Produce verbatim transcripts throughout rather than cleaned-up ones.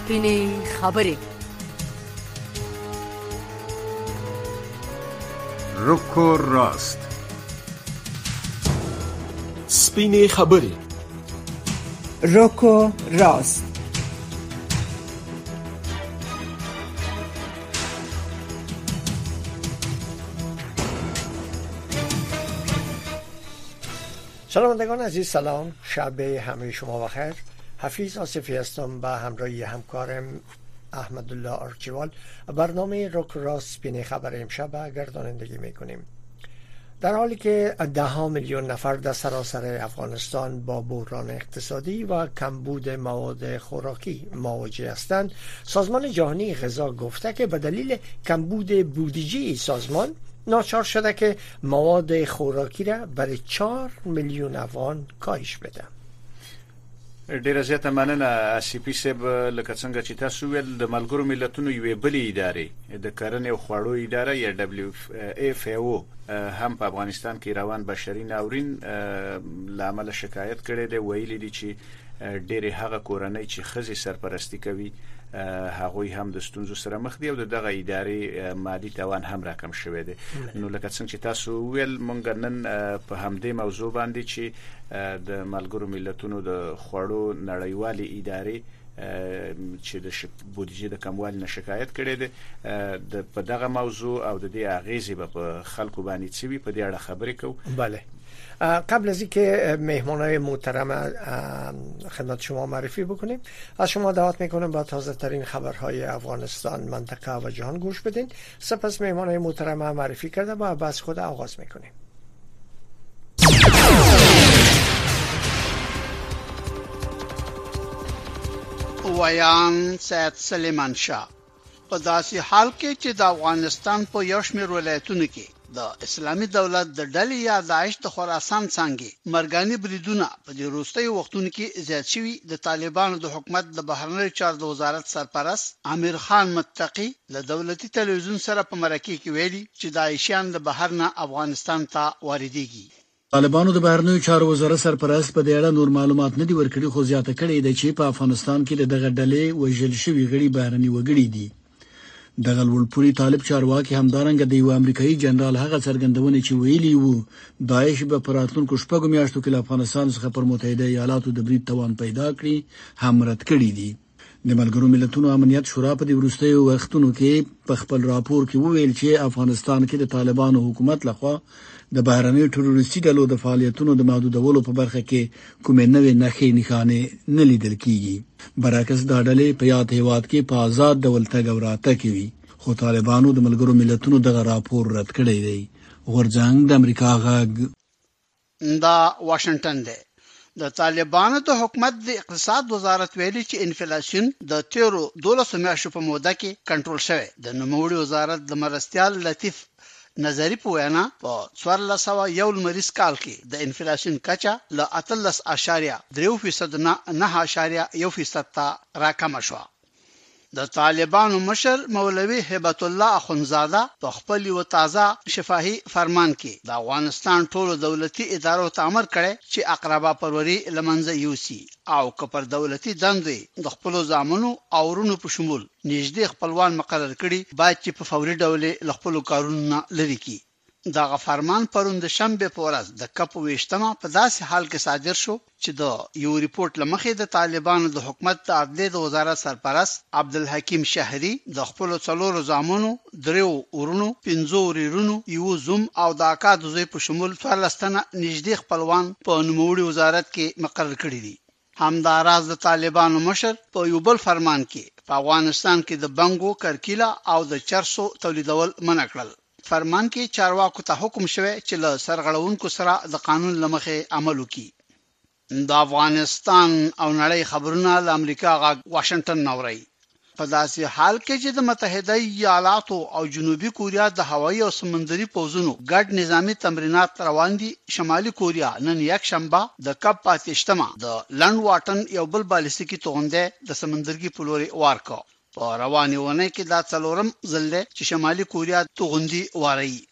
سپینې خبرې. رک و راست. سپینې خبرې. رک و راست. شنوندگان عزیز سلام، شب همه شما بخیر. حفیظ آصفی هستم به همراهی همکارم احمدالله آرچیوال. برنامه رک و راست سپینې خبر امشب گردانندگی میکنیم. در حالی که ده ها میلیون نفر در سراسر افغانستان با بحران اقتصادی و کمبود مواد خوراکی مواجه هستند، سازمان جهانی غذا گفته که به دلیل کمبود بودجه سازمان ناچار شده که مواد خوراکی را برای چهار میلیون افغان کاهش بده. ډیره زیاته مننه اسیپی صاحب. لکه څنګه چې تاسو ویل، د ملګرو ملتونو یوې بلې ادارې د کرنې او خوړو اداره یا دبليو اف او هم په افغانستان کې روان بشري ناورین لامل شکایت کړي دی. ویلي دي چې ډېری هغه کورنۍ چې ښځې سرپرستی کوي هغوی هم د ستونزو سره مخ دي او دغه ادارې مادي توان هم راکم شوی دی. نو لکه څنګه چې تاسو ویل، مونږ نن په همدې موضوع باندې چې د ملګرو ملتونو د خوړو نړیوالې ادارې چې د بودیجې د کموالي نه شکایت کړي دي، د په دغه موضوع او د دې اغیزې په خلکو باندې څه وي په دې اړه خبرې کوو. بله، قبل از اینکه مهمانای محترم خدمت شما معرفی بکنیم، از شما دعوت میکنم با تازه ترین خبرهای افغانستان، منطقه و جهان گوش بدین. سپس مهمانای محترم معرفی کرده و بس خود آغاز میکنیم. ویان سید سلیمان شاه په داسې حال کې چې د افغانستان په یو شمېر ولایتونو کې د اسلامي دولت د ډلې یا داعش د خراسان څنګه مرګاني بریدونه په دې وروستیو وختونو کې زیات شوي، د طالبانو د حکومت د بهرنیو چارو د وزارت سرپرست امیر خان متقی له دولتي تلویزیون سره په مرکه کې ویلي چې داعشیان د بهر نه افغانستان ته واردېږي. طالبانو د بهرنیو چارو وزارت سرپرست په دې اړه نور معلومات نه دي ورکړي، خو زیاته کړې ده چې په افغانستان کې دغه ډلې وژل شوي غړي بهرني وګړي دي. دغه لوړپوړي طالب چارواکي همدارنګه د یو امریکایي جنرال هغه څرګندونه چې ویلي وو داعش به په راتلونکو شپږو میاشتو کې له افغانستان څخه پر متحده ایالاتو د برید توان پیدا کړي هم رد کړي دي. د ملګرو ملتونو امنیت شورا په دې وروستیو وختونو کې په خپل راپور کې وویل چې افغانستان کې د طالبانو حکومت لخوا د بهرنیو تروریستي ډلو د فعالیتونو د محدودولو په برخه کې کومې نوې نښې نښانې نه لیدل کیږي. برعکس دا ډلې په یاد هیواد کې په آزاد ډول تګ او راتګ کوي، خو طالبانو د ملګرو ملتونو دغه راپور رد کړی دی. غورځنګ د امریکا غږ دا واشنگټن دی. د طالبانو د حکومت د اقتصاد وزارت ویلي چې انفلیشن د تیرو دولسو میاشتو په موده کې کنټرول شوی. د نوموړي وزارت د مرستیال لطیف نظری په وینا په څوارلس سوه یو لمریز کال کې د انفلیشن کچه له اتلس اعشاریه درې فیصد نه نه اعشاریه یو فیصد ته راکمه شوه. د طالبانو مشر مولوی هبت الله اخونزاده په خپل یو تازه شفاهي فرمان کې د افغانستان ټولو دولتي ادارو ته امر کړی چې اقربا پروري لمنځه یوسي او که پر دولتي دندې د خپل ځامنو او ورونو په شمول نږدې خپلوان مقرر کړي باید چې په فوري ډول له خپل کارونو لري کی. دغه فرمان پروند شنبه په ورځ د کپ ویشتمه په داسې حال کې صادر شو چې د یو ریپورت لمخې د طالبانو د حکومت د عدلیې د وزارت سرپرست عبدالحکیم شهری د خپل څلورو ځامنو دریو ورونو پنځو ورونو یو زوم او د اکا د زوی په شمول څوارلس تنه نږدې خپلوان په نوموړي وزارت کې مقرر کړي دي. همداراز د طالبانو مشر په یو بل فرمان کې په افغانستان کې د بنګو، کرکیله او د چرسو تولیدول منع کړل. فرمان کې چارواکو ته حکم شوی چې له سرغړونکو سره د قانون لمخې عمل وکړي. د افغانستان او نړۍ خبرونه له امریکا غږ واشنگټن نوري. په داسې حال کې چې د متحده ایالاتو او جنوبي کوریا د هوایي او سمندري پوځونو ګډ نظامی تمرینات روان دي، شمالي کوریا نن یک شنبه د کپ پاتشتمه د لند واټن یو بل بالستیکي توغنده د سمندرګي په لوري وارکو. په رواني ونه کې دا څلورم ځل دی چې شمالي کوریا توغندي واري.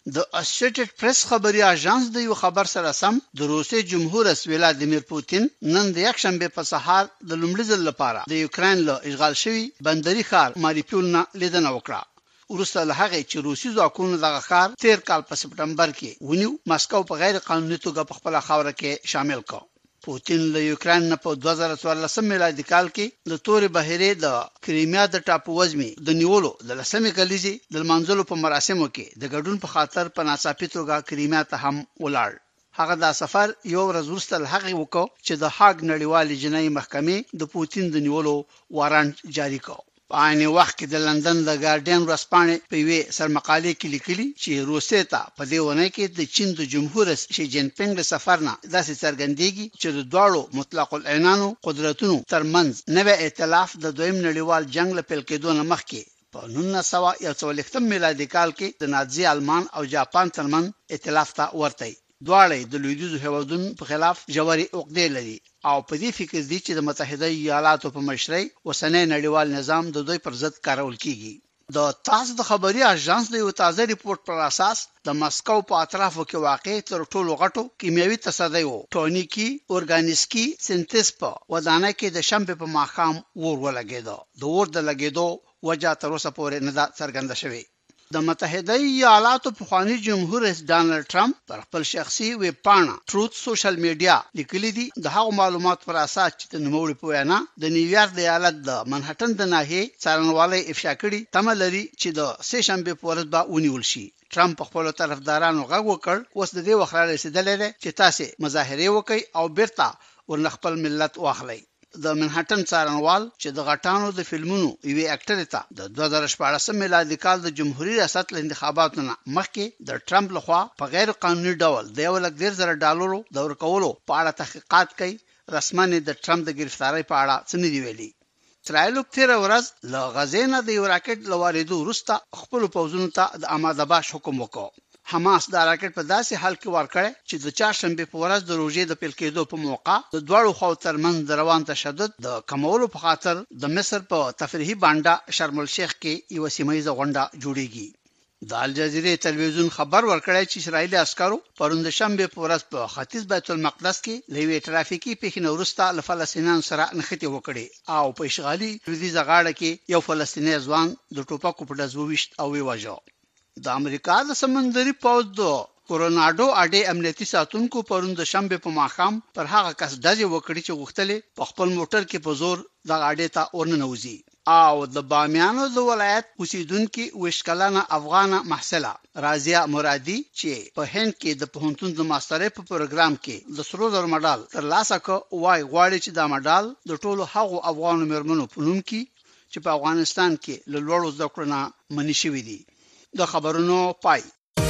د اسوسییټډ پریس خبري اژانس د یو خبر سره سم د روسي جمهور رئیس ولادیمیر پوتین نن د یک شنبه په سهار د لومړي ځل لپاره د یوکرين له اشغال شوی بندري ښار ماریپول نه لیدنه وکړه ورسته له هغه چې روسي ځواکونو دغه ښار تیر کال په سپټمبر کې ونیو ماسکو په غیر قانوني توګه په خپل خاوره کې شامل کړ. پوتین له یوکرين نه په دوه زره څوارلسم میلادي کال کې د تورې بحیرې د کریمیا د ټاپو وزمي د نیولو د لسمې کلیزي د منځلو په مراسمو کې د ګډون په خاطر په ناڅاپي توګه کریمیا ته هم ولاړ. هغه دا سفر یو ورځ وروسته هغه وکړ چې د هاګ نړیوالې جنایي محکمې د پوتین د نیولو وارانت جاری کړ. په عین وخت کې د لندن د ګارډین ورځپاڼې په یوه سرمقالې کې لیکلي چې روسیې ته په دې ونه کې د چین د جمهور رئیس شي جین پینګ له سفر نه داسې څرګندېږي چې د دواړو مطلق العنانو قدرتونو ترمنځ نوې ائتلاف د دویم نړیوال جنگ له پیل کېدو نه مخکې په نولس سوه یو څلوېښتم میلادي کال کې د نازي آلمان او جاپان ترمنځ ائتلاف ته ورته دواړه د لویدیځو هیوادونو په خلاف جوړي عقدې لري او په دې فکر دي چې د متحده ایالاتو په مشرۍ وسنۍ نړیوال نظام د دوی پر ضد کارول کیږي. د تاس د خبري اژانس د یو تازه ریپورت پر اساس د مسکو په اطرافو کې واقع تر ټولو غټو کیمیاوي تصدیو ټونیکی اورګانیسکی سنتز په ودانه کې د شنبه په ماښام ور ولګیدو. د ور د لګیدو وجه تر اوسه پورې نه ده څرګنده شوې. د متحده ایالاتو پخوانی جمهور رئیس ډانلډ ټرمپ پر خپل شخصي ویب پاڼه ټروت سوشل میډیا لیکلي دي د هغو معلومات پر اساس چې د نوموړي په وینا د نیویارک د ایالت د منهټن د ناحیې څارنوالۍ افشا کړي تمه لري چې د سه شنبه په ورځ به ونیول شي. ټرمپ په خپل طرفدارانو غږ وکړ اوس د دې وخت را رسیدلې ده چې تاسو مظاهره وکړي او بیرته ورن خپل ملت واخلي. د منهټن څارنوال چې د غټانو د فلمونو یوې اکټر ته د دوه زره شپاړسم میلادي کال د جمهوریت ریاست له انتخاباتو نه مخکې د ټرمپ لخوا په غیر قانوني ډول د یو لک ډیر زره ډالرو د ورکولو په اړه تحقیقات کوي. رسماً د ټرمپ د گرفتاری په اړه څه نه دی ویلي. اسرائیل تیر ورځ له غزې نه د یو راکټ لواریدو وروسته خپل پوځونو ته د آماده باش حکم وکړ. حماس دا راکټ په داسې حال کې ورکړی چې د چهارشنبه په ورځ د روژې د پیل کېدو په موقع د دواړو خواو ترمنځ د روان تشدد د کمولو په خاطر د مصر په تفریحي بانډه شرم الشیخ کې یو سیمایي غونډه جوړیږي. د الجزیرې تلویزیون خبر ورکړی چې اسرایلی عسکرو پروند شنبه په ورځ په ختیځ بیت المقدس کې لوی ټرافیکي پیښې وروسته له فلسطینیانو سره نښتې وکړي او په اشغالي لویدیځه غاړه کې یو فلسطینی ځوان د ټوپکو په ډز وویشت او وواژه. د امریکا د سمندري پوځ د کوروناډو اډې امنیتي ساتونکو پروند شنبه په ماښام پر هغه کس ډزې وکړي چې غوښتلې په خپل موټر کې په زور د اډې ته ورننوځي او د بامیانو د ولایت اوسیدونکو وشکلانه افغان محصله رازیا مرادي چې په هند کې د پوهنتون د ماسترۍ په پروګرام کې د سرو زر مډال ترلاسه کړ وای غواړي چې دا مډال د ټولو هغو افغان مېرمنو په نوم کې چې په افغانستان کې له لوړو زده کړو نه منع شوي دي. د خبرونو پای.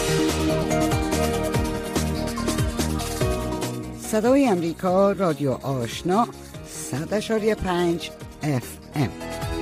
صدای امریکا رادیو آشنا صد اشاری پنج اف ام.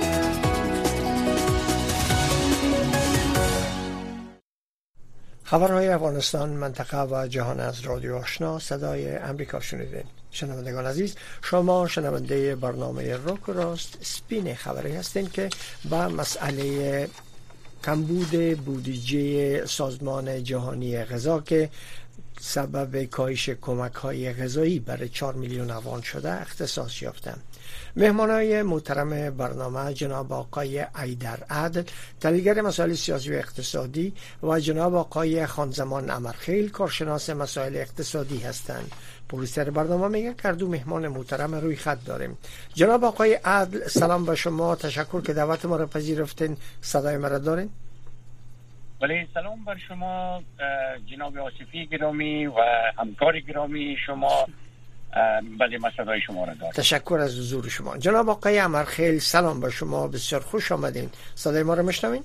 خبرهای افغانستان، منطقه و جهان از رادیو آشنا صدای امریکا شنیدین. شنوندگان عزیز، شما شنونده برنامه روک و راست سپین خبری هستین که با مسئله کمبود بودجه سازمان جهانی غذا که سبب کاهش کمک‌های غذایی برای چهار میلیون افغان شده اختصاص یافتند. مهمانای محترم برنامه جناب آقای ایدر عدل، تحلیلگر مسائل سیاسی و اقتصادی، و جناب آقای خانزمان امرخیل، کارشناس مسائل اقتصادی هستند. پرویسر برنامه میگه که دو مهمان محترم روی خط داریم. جناب آقای عدل، سلام به شما، تشکر که دعوت ما را پذیرفتین. صدای ما را دارین؟ بله، سلام بر شما جناب آصفی گرامی و همکار گرامی شما. بله، ما صدای شما را داریم. تشکر از حضور شما. جناب آقای امرخیل، سلام به شما، بسیار خوش آمدین. صدای ما را میشنوین؟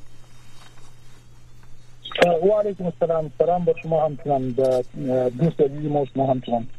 و علیکم السلام. سلام به شما همچنان، دوست عزیز ما شما همچنان.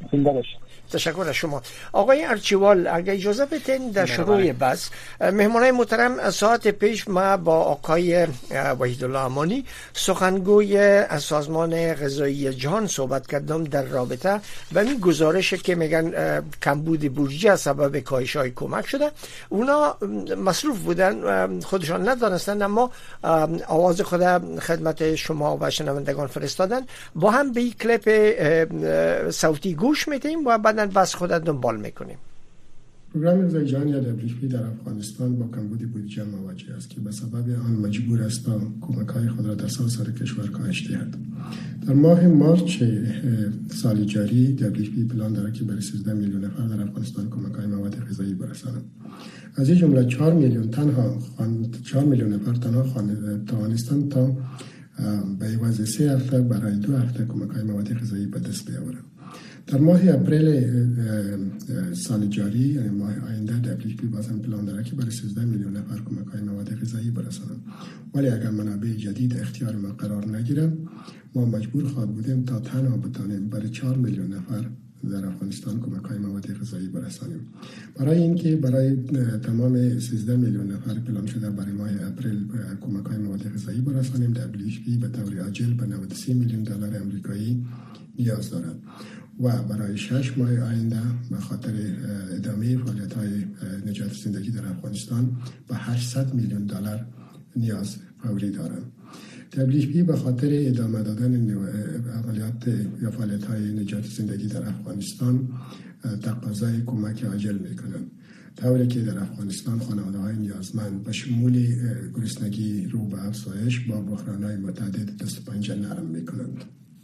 زنده باشید. تشکر از شما. آقای ارچیوال، اگر اجازه بدین در شروع بحث، مهمانای محترم، ساعت پیش ما با آقای وحیدالله امانی سخنگوی سازمان غذایی جهان صحبت کردم در رابطه با این گزارش که میگن کمبود بودجه سبب کاهش های کمک شده. اونا مصروف بودن، خودشان ندانستند، اما آواز خود خدمت شما و شنوندگان فرستادن. با هم به این کلیپ صوتی گوش میدیم و بعداً بس خود دنبال میکنیم. پروگرام غذایی جهان یا دبلیو اف پی در افغانستان با کمبود بودجه مواجه است که به سبب آن مجبور است تا کمک‌های خود را در سراسر کشور کاهش دهد. در ماه مارچ سال جاری دبلیو اف پی پلان دارد که برای سیزده میلیون نفر در افغانستان کمک‌های مواد غذایی برساند. از این جمله چهار میلیون تنها چهار میلیون نفر تنها توانستند تا به عوض سه هفته برای دو هفته کمک‌های مواد غذایی به دست بیاورند. در ماه اپریل سال جاری، یعنی ماه آینده، دبلیو اف پی بازم پلان دارد که برای سیزده میلیون نفر کمک‌های مواد غذایی برساند. ولی اگر منابع جدید اختیار ما قرار نگیرد، ما مجبور خواهد بودیم تا تنها بتانیم برای چهار میلیون نفر در افغانستان کمک‌های مواد غذایی برسانیم. برای اینکه برای تمام سیزده میلیون نفر پلان شده برای ماه اپریل کمک‌های مواد غذایی برسانیم، دبلیو اف پی به طور عاجل به نود و سه میلیون دلار آمریکایی نیاز دارد و برای شش ماه آینده به خاطر ادامه فعالیت‌های نجات زندگی در افغانستان به هشتصد میلیون دلار نیاز فوری دارد. دبلیو اف پی به خاطر ادامه دادن عملیات یا فعالیت‌های نجات زندگی در افغانستان تقاضای کمک عاجل می‌کنند، طوری که در افغانستان خانواده‌های نیازمند به شمول گرسنگی رو به افزایش با بحران‌های متعدد دست و پنجه نرم می‌کنند.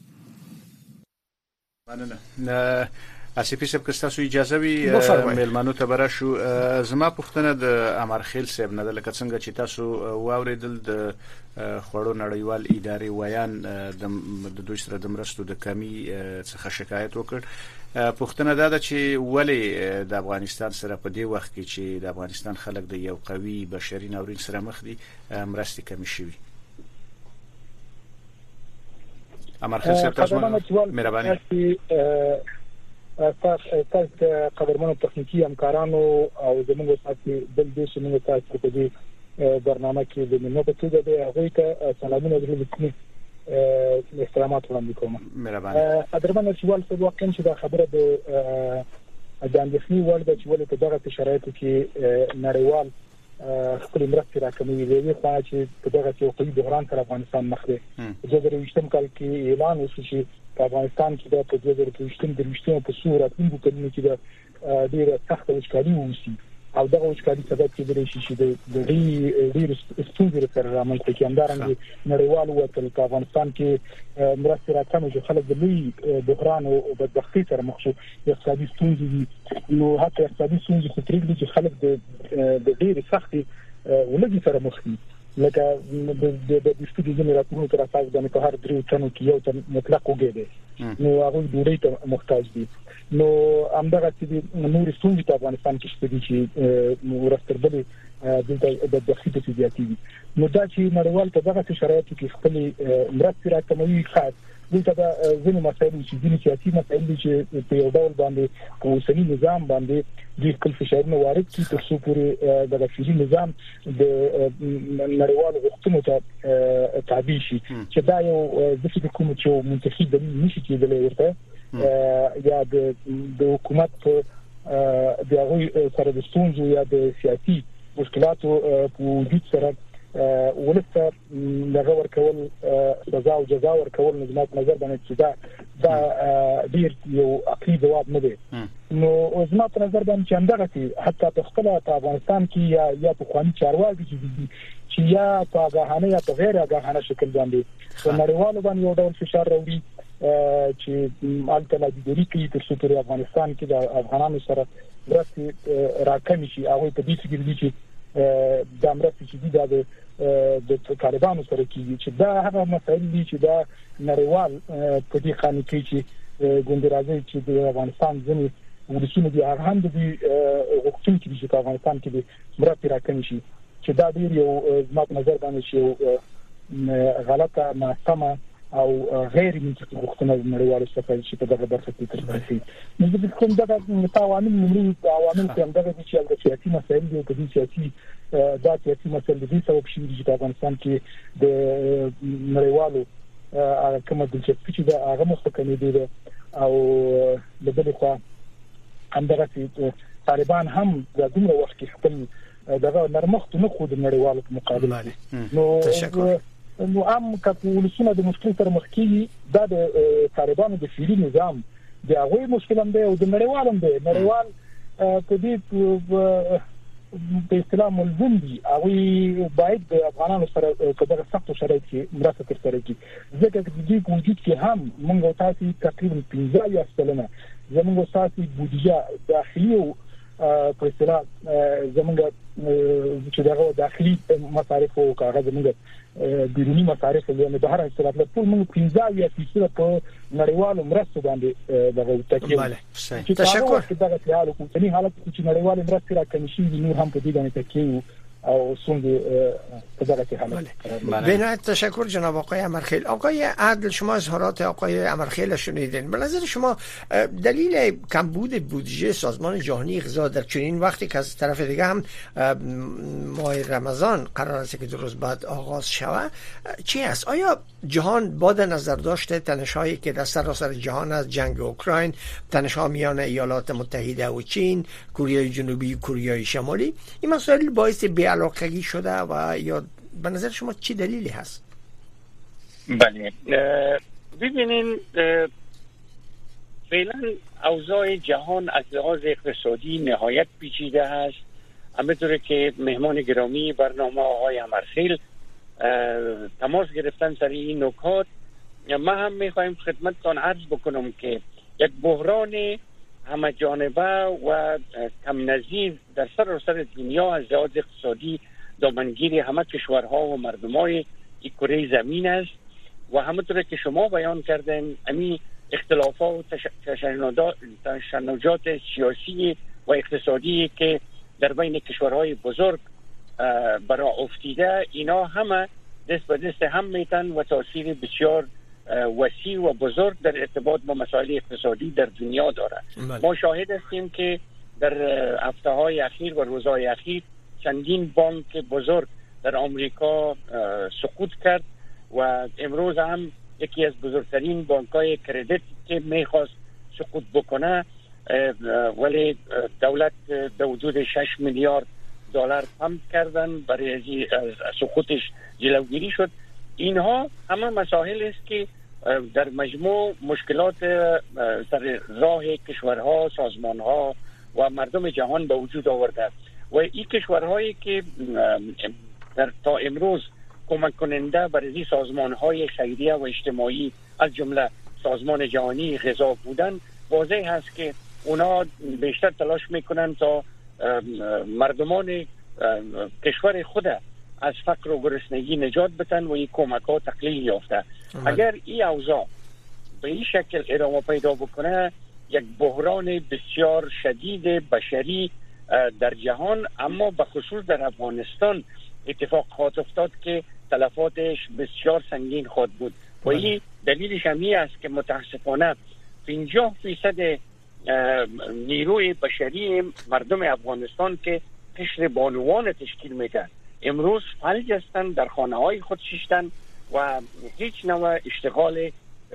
مننه. اسیپی صاحب که تاسو اجازه وي مېلمنو ته به راشو. زما پوښتنه د امرخیل صاحب نه ده، لکه څنګه چې تاسو واورېدل د خوړو نړیوال ادارې ویان د دوی سره د مرستو د کمی څخه شکایت وکړ. پوښتنه دا ده چې ولې د افغانستان سره په دې وخت کې چې د افغانستان خلک د یو قوي بشري ناورین سره مخ دي مرستې کمی شوي. امرخیل صاحب تاسو مهرباني. تاسو قدرمنو تخنیکی همکارانو او زموږ ساتي بل دې شنو تاسو په دې برنامه کې د منو په توګه د هغه ته سلامونه درلودم، احترامات وړاندې کوم. مهرباني. قدرمنو سوال څه واقعا چې دا خبره د د اندېښنې وړ ده چې ولې په دغه شرایطو کې نړیوال خپل مرستې راکموي. د یوې خوا چې په دغه یو قوي بحران سره افغانستان مخ دی. دوه زره یوولسم کال کې اعلان وشو چې په افغانستان کې د دوه زره یوولسم د رښتینو په صورت موږ کلمې کې د ډېر سخت وچکالي ووسی او دغه وچکالي سبب کېدلی شي چې د ډېر ستونزې سره رامنځته کړي. همدارنګه نړیوال وکیل په افغانستان کې مرستې راکمې چې خلک د لوی بحران او بدبختۍ سره مخ شو، اقتصادي ستونزې دي. نو حتی اقتصادي ستونزې خو پرېږدي چې خلک د ډېرې سختې ولږې سره مخ دي. لکه د د سپیډ زموږ راپورونو تر اساس باندې په هر درې تنو کې یو تن مطلق وګړي دي، نو هغه ډوډۍ ته محتاج دي. نو همدغه چې نور ستونزې په افغانستان کې شته دي چې ورستربلې د دقیق په زیاتې دي. نو دا چې نړیوال په دغه شرایطو کې خپل مرستې راکموي، خاص دلته د ځینې مسایل چې ځینې سیاسي مسایل دي چې په یو ډول باندې په اوسني نظام باندې د خپل فشارونه وارد کړي تر څو پورې د بشري نظام د نړیوالو غوښتنو ته تابع شي، چې دا یو د فکر کوم چې منتخب دلیل نشي کېدلی ورته یا د حکومت د هغه سره د ستونزو یا د سیاسي مشکلاتو په وجود سره ولته لغه ورکول سزا او جزا ورکول نظام نظر باندې چې دا دا ډیر یو عقلي جواب نه دی. نو زما په نظر باندې چې همدغه حتی په خپل افغانستان کې یا یا په خواني چارواکي چې یا په غاهانه یا په غیر غاهانه شکل باندې په نړیوالو باندې یو ډول فشار راوړي چې الته د دې کې تر څو پر افغانستان کې د افغانانو سره مرستې راکمې شي. هغه په دې کې دي چې د مرستې چې د د طالبانو سره کېږي چې دا هغه مسایل دي چې دا نړیوال په دې خانه کې چې ګوند راځي چې د افغانستان ځینې ولسونه دي هغه هم د غوښتنې کې چې په افغانستان کې د مرستې راکمې شي، چې دا ډیر یو زما په نظر باندې چې غلطه محکمه او غیر منطقي غوښتنه نړیوال څخه چې په دغه برخه کې ترسره شي. نو د کوم دغه تعاون ملي عوامل کوم دغه چې د سیاسي مسایل دي په دې سیاسي د سیاسي مسایل دي سبب شي چې په افغانستان کې د نړیوالو کومه د چې د هغه مخکنی دي او د بل خوا هم دغه طالبان هم د دومره وخت کې خپل دغه نرمښت نه خو د نړیوالو په مقابل نو تشکر نو عام کپولسونه د مشکل تر مخ کې دا د طالبانو د فعلی نظام د هغه مشکل هم دی او د نړیوالم دی نړیوال په دې په اسلام ملزم دي او باید د افغانانو سره په دغه سختو شرایطو کې مرسته ترسره کړي ځکه چې د دې وجود کې هم موږ تاسو تقریبا پنځه یا سلنه زموږ تاسو بودیجه داخلي په اصطلاح زموږ چې دغه داخلي مصارف او کاغذ زموږ بیرونی مصارف له بهر اصطلاح له ټول موږ پنځه یا فیصد په نړیوالو مرستو باندې دغه تکیه تشکر دغه حالت کومي حالت چې نړیوالو مرستې راکړي شي نور هم په دې باندې تکیه او سوند په دغه حالت بنایت تشکر جناب آقای امرخیل. آقای عادل شما اظهارات آقای امرخیل شنیدین. به نظر شما دلیل کمبود بودجه سازمان جهانی غذا در چنین وقتی که از طرف دیگه هم ماه رمضان قرار است که دو روز بعد آغاز شود چی است؟ آیا جهان با در نظر داشته تنش‌هایی که در سراسر جهان از جنگ اوکراین، تنش‌ها میان ایالات متحده و چین، کره جنوبی، کره شمالی، این مسائل باعث بی‌علاقگی شده و یا به نظر شما چی دلیلی هست؟ بله ببینین فعلا اوضاع جهان از لحاظ اقتصادی نهایت پیچیده است. همونطور که مهمان گرامی برنامه آقای امرخیل تماس گرفتن سر این نکات، ما هم میخوایم خدمتتان عرض بکنم که یک بحران همه جانبه و کم نظیر در سراسر دنیا از لحاظ اقتصادی دامنگیر همه کشورها و مردمای این کره زمین است و همونطور که شما بیان کردن امی اختلافات و تشنجات سیاسی و اقتصادی که در بین کشورهای بزرگ برای افتیده، اینا همه دست به دست هم میتن و تاثیر بسیار وسیع و بزرگ در ارتباط با مسائل اقتصادی در دنیا داره. ما شاهد هستیم که در هفته های اخیر و روزهای اخیر چندین بانک بزرگ در آمریکا سقوط کرد و امروز هم یکی از بزرگترین بانک های کردیت که میخواست سقوط بکنه ولی دولت به حدود شش میلیارد دلار پمپ کردن برای سقوطش جلوگیری شد. اینها همه مسائل است که در مجموع مشکلات سر راه کشورها، سازمانها و مردم جهان به وجود آورده و این کشورهایی که در تا امروز کمک کننده برای سازمانهای خیریه و اجتماعی از جمله سازمان جهانی غذا بودن، واضح هست که اونا بیشتر تلاش میکنن تا مردمان کشور خود از فقر و گرسنگی نجات بدن و این کمک ها تقلیل یافته. اگر این اوضاع به این شکل ادامه پیدا بکنه، یک بحران بسیار شدید بشری در جهان، اما به خصوص در افغانستان اتفاق خواهد افتاد که تلفاتش بسیار سنگین خواهد بود و این دلیلش همی است که متاسفانه پنجاه فیصد نیروی بشری مردم افغانستان که قشر بانوان تشکیل میدن امروز فلج هستند، در خانه های خود شیشتن و هیچ نوع اشتغال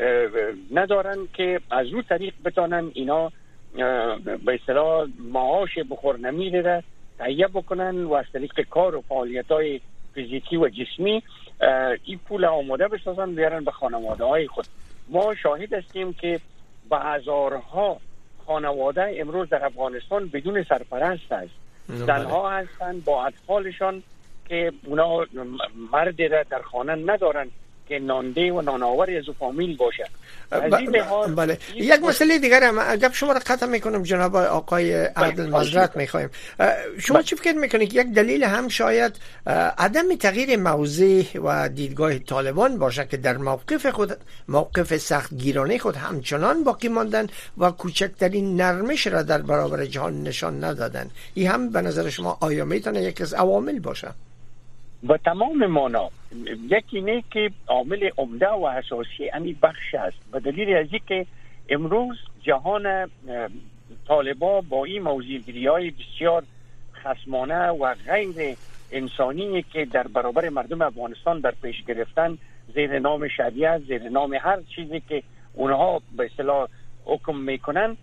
ندارن که از رو طریق بتانن اینا به اصطلاح معاش بخور نمیره تهیه بکنن و از طریق کار و فعالیت های فیزیکی و جسمی این پول آماده بسازن بیارن به خانواده های خود. ما شاهد هستیم که به هزارها خانواده امروز در افغانستان بدون سرپرست است. زنها هستند با اطفالشان که اونا مردی را در خانه ندارن که نانده و نانآوری از فامیل باشه. ب... بله یک مسئله دیگر هم اگر شما را قطع میکنم جناب آقای عادل معذرت میخوایم. شما چی فکر میکنید یک دلیل هم شاید عدم تغییر موضع و دیدگاه طالبان باشه که در موقف خود موقف سخت گیرانه خود همچنان باقی ماندن و کوچکترین نرمش را در برابر جهان نشان ندادن؟ این هم به نظر شما آیا میتونه یک از عوامل باشه؟ به تمام معنا یکی نه که عامل عمده و اساسی امی بخش است، به دلیل از اینکه امروز جهان طالبان با این موضوعگیری‌های بسیار خصمانه و غیر انسانی که در برابر مردم افغانستان در پیش گرفتن زیر نام شریعت، زیر نام هر چیزی که اونها به اصطلاح حکم میکنن،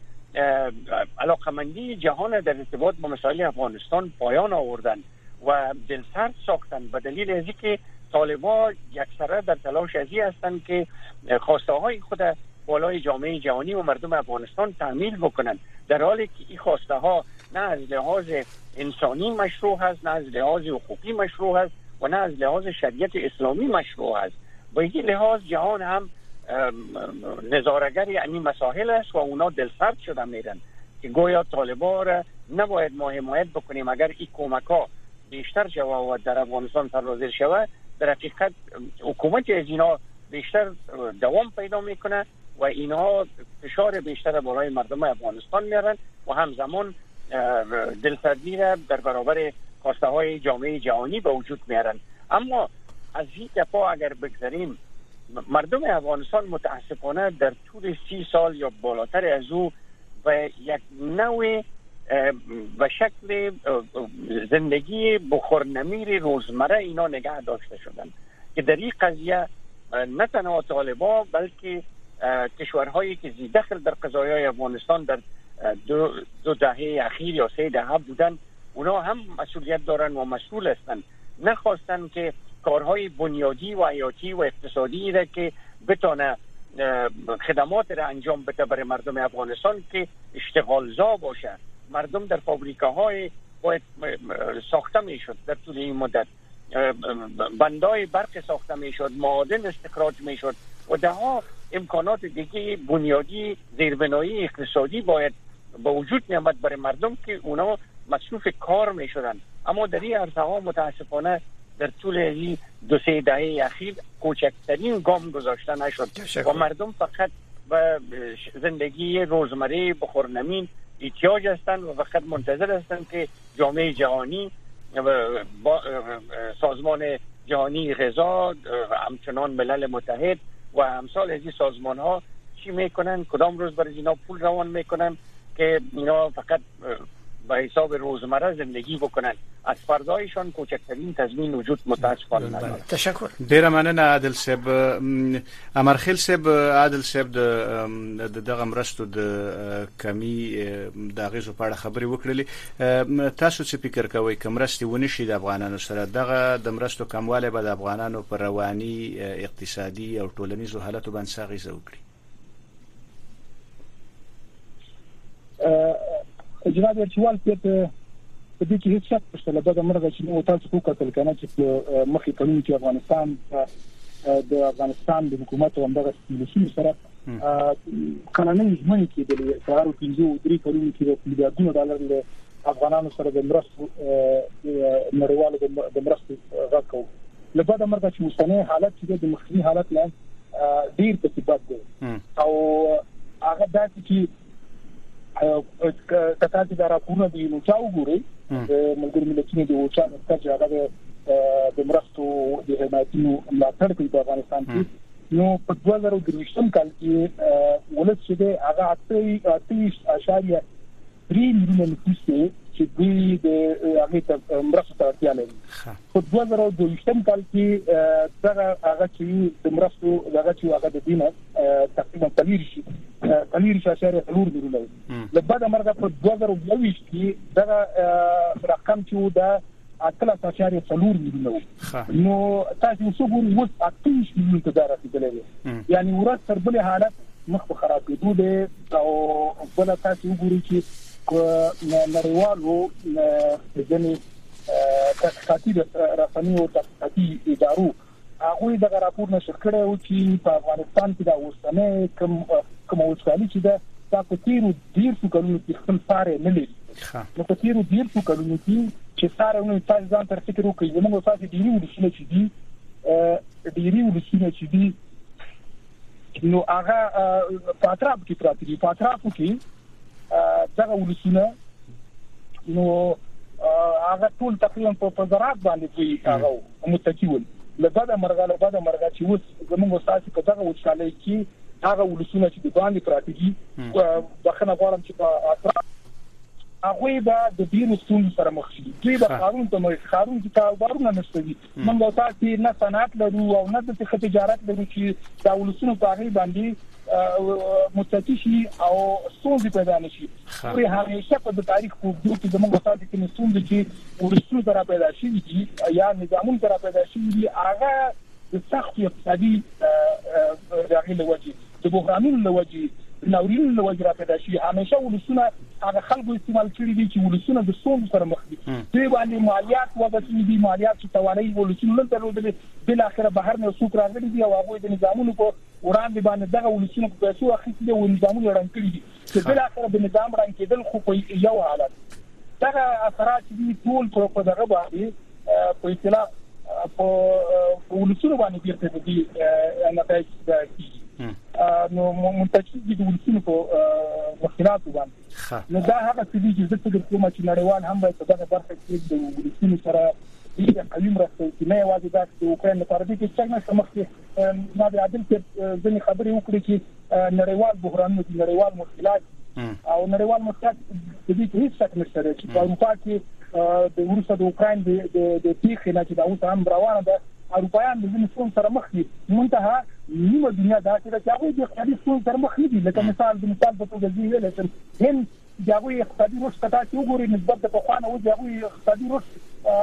علاقمندی جهان در ارتباط با مسائل افغانستان پایان آوردن و دلسرد ساختن، به دلیل از اینکه طالبان یکسره در تلاش ازی هستند که خواسته های خود بالای جامعه جهانی و مردم افغانستان تعمیل بکنن، در حالی که این خواسته ها نه از لحاظ انسانی مشروع هست، نه از لحاظ حقوقی مشروع هست و نه از لحاظ شریعت اسلامی مشروع هست. با این لحاظ جهان هم نظاره‌گر این مسائل است و اونا دلسرد شده میرن که گویا طالبان را نباید ما حمایت بکنیم. اگر این کمک ها بیشتر شود و در افغانستان سرازیر شود، در حقیقت حکومت از اینا بیشتر دوام پیدا میکنه و اینها فشار بیشتر برای مردم افغانستان میارن و همزمان دلسردی را در برابر خواسته های جامعه جهانی به وجود میارن. اما از این دفعه اگر بگذاریم، مردم افغانستان متاسفانه در طول سی سال یا بالاتر از او و یک نوع به شکل زندگی بخورنمیر روزمره اینا نگه داشته شدن که در این قضیه نه تنها طالبان بلکه کشورهایی که زی دخل در قضایای افغانستان در دو, دو دهه اخیر یا سه دهه بودن، اونا هم مسئولیت دارن و مسئول هستن. نخواستن که کارهای بنیادی و حیاتی و اقتصادی را که بتونه خدمات را انجام بده برای مردم افغانستان که اشتغالزا باشه. مردم در فابریکاهای باید ساخته میشد، در طول این مدت بندای برق ساخته میشد، معادن استخراج میشد و ده ها امکانات دیگه بنیادی زیربنایی اقتصادی باید به وجود میامد برای مردم که اونا مصروف کار میشدن. اما در این عرصه ها متاسفانه در طول این دو سه دهه اخیر کوچکترین گام گذاشته نشد و مردم فقط به زندگی روزمره بخورنمین احتیاج هستند و فقط منتظر هستند که جامعه جهانی با سازمان جهانی غذا، همچنان ملل متحد و امثال از این سازمان ها چی میکنن، کدام روز برای اینا پول روان میکنن که اینا فقط به حساب روزمره زندگی بکنن. از فردایشان کوچکترین تضمین وجود متاسفانه نداره. تشکر. ډیره مننه عادل صاحب. امرخیل صاحب، عادل صاحب د دغه مرستو د کمی د غیزو په اړه خبرې وکړلې. تاسو څه فکر کوئ که مرستې ونشي د افغانانو سره، دغه د مرستو کموالی به د افغانانو پر رواني، اقتصادي او ټولنیزو حالتو باندې څه اغیزه وکړي؟ جناب ارچوال په په دې کې هیڅ شک نشته، له بده مرغه چې نو تاسو کو کتل کنه چې مخکې قانون کې افغانستان د افغانستان د حکومت او دغه سیاسي سره قانوني ژمنې کېدلې کارو پنځو درې کلونو کې د میلیارډونو ډالر له افغانانو سره د مرستو نړیوالو د مرستو غوښتو. له بده مرغه چې اوسنی حالت چې د مخکنی حالت نه ډیر په ثبات دی او هغه داسې چې کته چې دا راپورونه دی نو چا وګوري د ملګری ملتونو د اوچا مرکز هغه د مرستو د حمایتونو ملاتړ کوي په افغانستان کې. نو په دوه زره درویشتم کال کې ولس چې هغه اته اشاریه درې میلیونه نفوس چې دوی د هغه ته مرستو ته اړتیا لري. په دوه زره درویشتم کال کې دا هغه چې د مرستو هغه چې هغه د دینه تقریبا تلیر شي تلیر شي اشاریه څلور میلیونه له بعد مرګه په دوه زره یوویشت کې دا رقم چې دا اتلس اشاریه څلور میلیونه نو تاسو وګورئ اوس اته میلیونه ته دا رسیدلی، یعنی ورځ تر بلې حالت مخ په خرابېدو دی. او بل تاسو وګورئ چې نړیوالو ځینې تحقیقاتي رسنیو او تحقیقاتي ادارو هغوی دغه راپور نشر کړی و چې په افغانستان کې دا اوسنی کوم کوم وسایل چې دا تاسو تیرو ډېرو کلونو کې خپل ساری نه لري. نو په تیرو ډېرو کلونو کې چې ساری تاسو ځان تر فکر وکړئ، زموږ تاسو ډېرې ولسونه چې دي ډېرې ولسونه چې دي نو هغه په اطراف کې پراته دي، په اطرافو کې دغه ولسونه نو هغه ټول تقریبا په زراعت باندې کوي هغه متکی ول لبدا مرغه لبدا مرغه چې وس زموږ استاد په دغه وچاله کې هغه ولسونه چې د باندې پراتګي بخنه غواړم چې په اطراف هغه به د ډیرو ستونزو سره مخ شي دوی به قانون ته مخ قانون چې کاروبارونه نشوي موږ تاسو نه صنعت لرو او نه د تجارت لرو چې دا ولسونه په هغه باندې متکی شي او ستونزې پیدا نشي پرې همیشه په تاریخ کې د موږ تاسو کې ستونزې چې ولسونه سره پیدا شي دي یا نظامونه سره پیدا شي دي هغه د سخت اقتصادي داخلي لوجه د بحرانونو لوجه ناورینونو لوجه را پیدا شي همیشه ولسونه هغه خلکو استعمال کړی دي چې ولسونه د ستونزو سره مخ دي دوی باندې مالیات وګټي دي مالیات چې توانایي ولسونه نه درلودل بل اخر بهر نه سوق راغلي دي او هغه د نظامونو په وړاندې باندې دغه ولسونه په پیسو اخیستي او نظامونه رنګ کړی دي چې بل اخر د نظام رنګ کېدل خو یو حالت دغه اثرات دي ټول په دغه باندې په اصطلاح په ولسونه باندې بیرته دي نتایج دي نو منتجي د ولسونو په مخکرات باندې نو دا هغه څه دي چې د فکر کوم چې نړیوال هم په دغه برخه کې د ولسونو سره د قوم راستي چې نه یوازې د اوکرين لپاره دي چې څنګه سمخته ما د عادل کې ځنې خبرې وکړي چې نړیوال بحران د نړیوال مشکلات او نړیوال مشکلات د دې هیڅ څه نشته چې په اروپا کې د روسیې د اوکرين د د تیخ نه چې دا اوس هم روانه ده اروپایان د نسون سره مخ دي منتها نیمه دنیا دا چې هغه د اقتصادي ستونزو سره مخ دي لکه مثال د مثال په توګه دی ویل چې هم هغه اقتصادي رشد کته چې وګوري نسبت د پخوانه او هغه اقتصادي رشد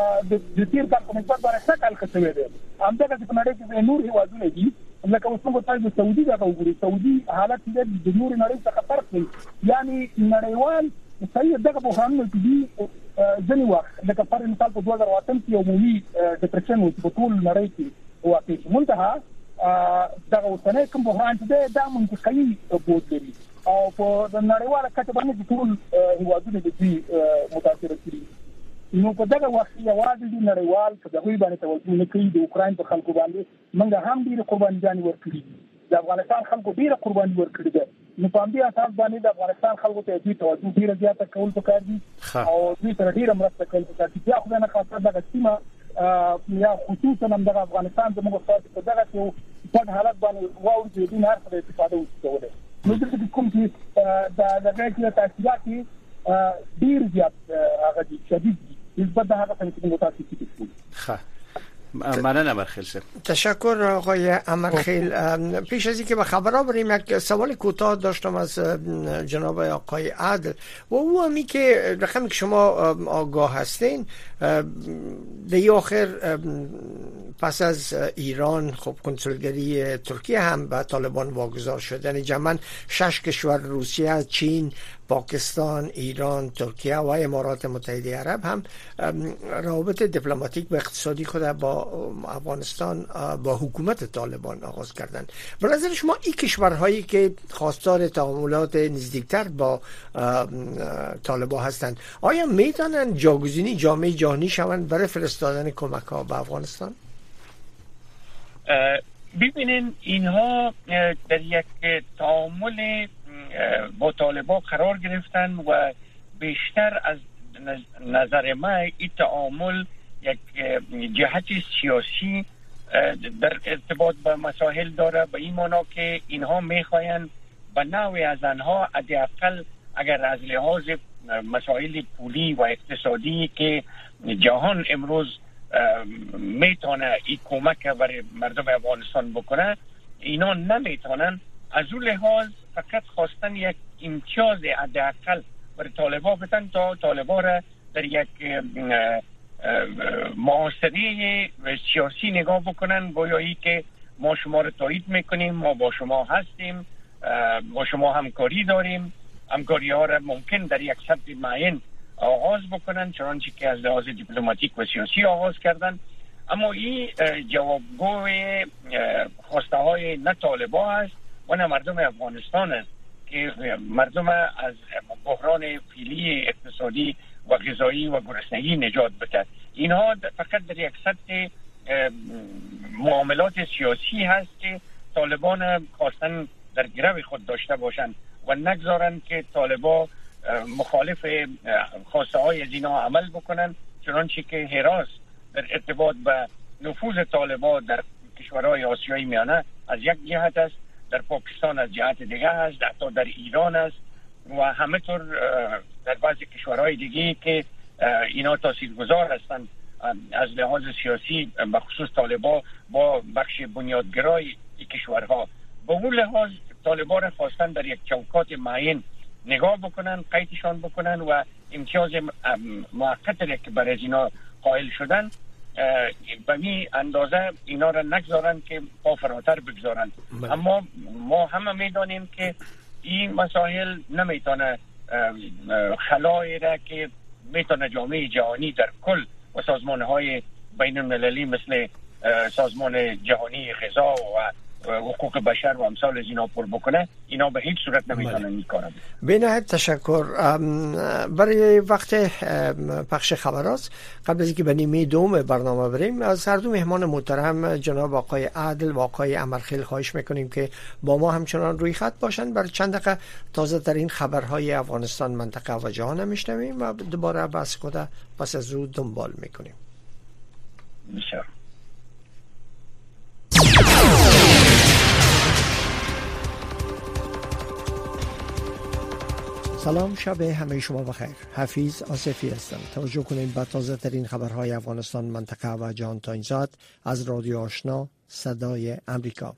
د تیر کال په نسبت باندې څه کال کوي دی همدغه په نړۍ کې نور هیوادونه دي لکه اوس موږ تاسو د سعودي دا وګورئ سعودي حالت د نور نړۍ څخه فرق دی یعنی نړیوال صحیح دغه بحرانونه دي ځنی وخت لکه پر مثال په دوه زره اته کې عمومي ډیپریشن و په ټول نړۍ کې واقع منتها دغه اوسنۍ کوم بحران چې دا منطقي بود لري او په نړیواله کچه باندې ټول هیوادونه دي متاثر کړي نو په دغه وخت یوازې د نړیوال په دغه باندې توجه نه کوي د اوکرين په خلکو باندې موږ هم ډیره قرباني ورکړي د افغانستان خلکو ډیره قرباني ورکړي ده نو په دې اساس باندې د افغانستان خلکو ته دې توجه ډیره زیاته کول پکار دي او دې تر ډیره مرسته کول پکار دي چې خو نه خاصه دغه سیمه یا خصوصا هم د افغانستان د موږ تاسو په دغه یو په حالت باندې واو چې دې نه هر استفاده وکړي نو د کوم چې د دغه کې تاسیسات ډیر زیات هغه دي شدید دي نسبت د هغه څه چې موږ تاسو کې ښه ممنون امرخیل صاحب. تشکر آقای امرخیل. پیش از اینکه به خبرها بریم یک سوال کوتاه داشتم از جناب آقای عادل و او همی که رقمی که شما آگاه هستین در آخر پس از ایران خب کنسولگری ترکیه هم به طالبان واگذار شد، یعنی جمعاً شش کشور روسیه، چین، پاکستان، ایران، ترکیه و امارات متحده عرب هم روابط دیپلماتیک و اقتصادی خود با افغانستان با حکومت طالبان آغاز کردند. به نظر شما این کشورهایی که خواستار تعاملات نزدیکتر با طالبان هستند آیا میتونن جاگزینی جامعه جهانی شوند برای فرستادن کمک ها به افغانستان؟ ببینین اینها در یک تعامل با طالبان قرار گرفتن و بیشتر از نظر من این تعامل یک جهت سیاسی در ارتباط به مسائل داره، به این معنا که اینها میخواین به نوعی از آنها حداقل اگر از لحاظ مسائل پولی و اقتصادی که جهان امروز میتونه این کمک برای مردم افغانستان بکنه اینا نمیتونن، از اون لحاظ فقط خواستن یک امتیاز حداقل برای طالبان بدن تا طالبان را در یک معاصره سیاسی نگاه بکنن، گویایی که ما شما رو تایید میکنیم، ما با شما هستیم، با شما همکاری داریم، همکاری ها را ممکن در یک سطح معین آغاز بکنن چنانچه که از لحاظ دیپلماتیک و سیاسی آغاز کردن. اما این جوابگوی خواسته های نه طالبان است و نه مردم افغانستان است که مردم از بحران فعلی اقتصادی و غذایی و گرسنگی نجات بده. اینها فقط در یک سطح معاملات سیاسی هست که طالبان خواستن در گرو خود داشته باشند و نگذارن که طالبان مخالف خواسته های از اینا عمل بکنن، چنانچه که هراس در ارتباط به نفوذ طالبان در کشورهای آسیای میانه از یک جهت است، در پاکستان از جهت دیگه است، حتی در ایران است و همه طور در بعضی کشورهای دیگه که اینا تاثیرگذار هستند از لحاظ سیاسی، بخصوص طالبان با بخش بنیادگرای این کشورها. به اون لحاظ طالبان خواستن در یک چوکات معین نگاه بکنن، قیدشان بکنن و امتیاز موقتی که برای اینا قائل شدن به می اندازه اینا را نگذارن که پا فراتر بگذارن. اما ما همه میدانیم که این مسائل نمیتونه خلایی را که میتونه جامعه جهانی در کل و سازمانهای بین المللی مثل سازمان جهانی غذا و حقوق بشر و امثال از اینا پر بکنه، اینا به هیچ صورت نمیتونن این کارا. به نهایت تشکر. برای وقت پخش خبرات قبل از اینکه به نیمه دوم برنامه بریم، از هر دو مهمان محترم جناب آقای عادل و آقای امرخیل خواهش میکنیم که با ما همچنان روی خط باشن. برای چند دقیقه تازه ترین خبرهای افغانستان، منطقه و جهان میشنویم و دوباره بحث خود پس از رو دنبال میکنیم. بسیار سلام، شب همه شما بخیر. حفیظ آصفی هستم. توجه کنید به تازه ترین خبرهای افغانستان، منطقه و جهان تا این ساعت از رادیو آشنا صدای امریکا.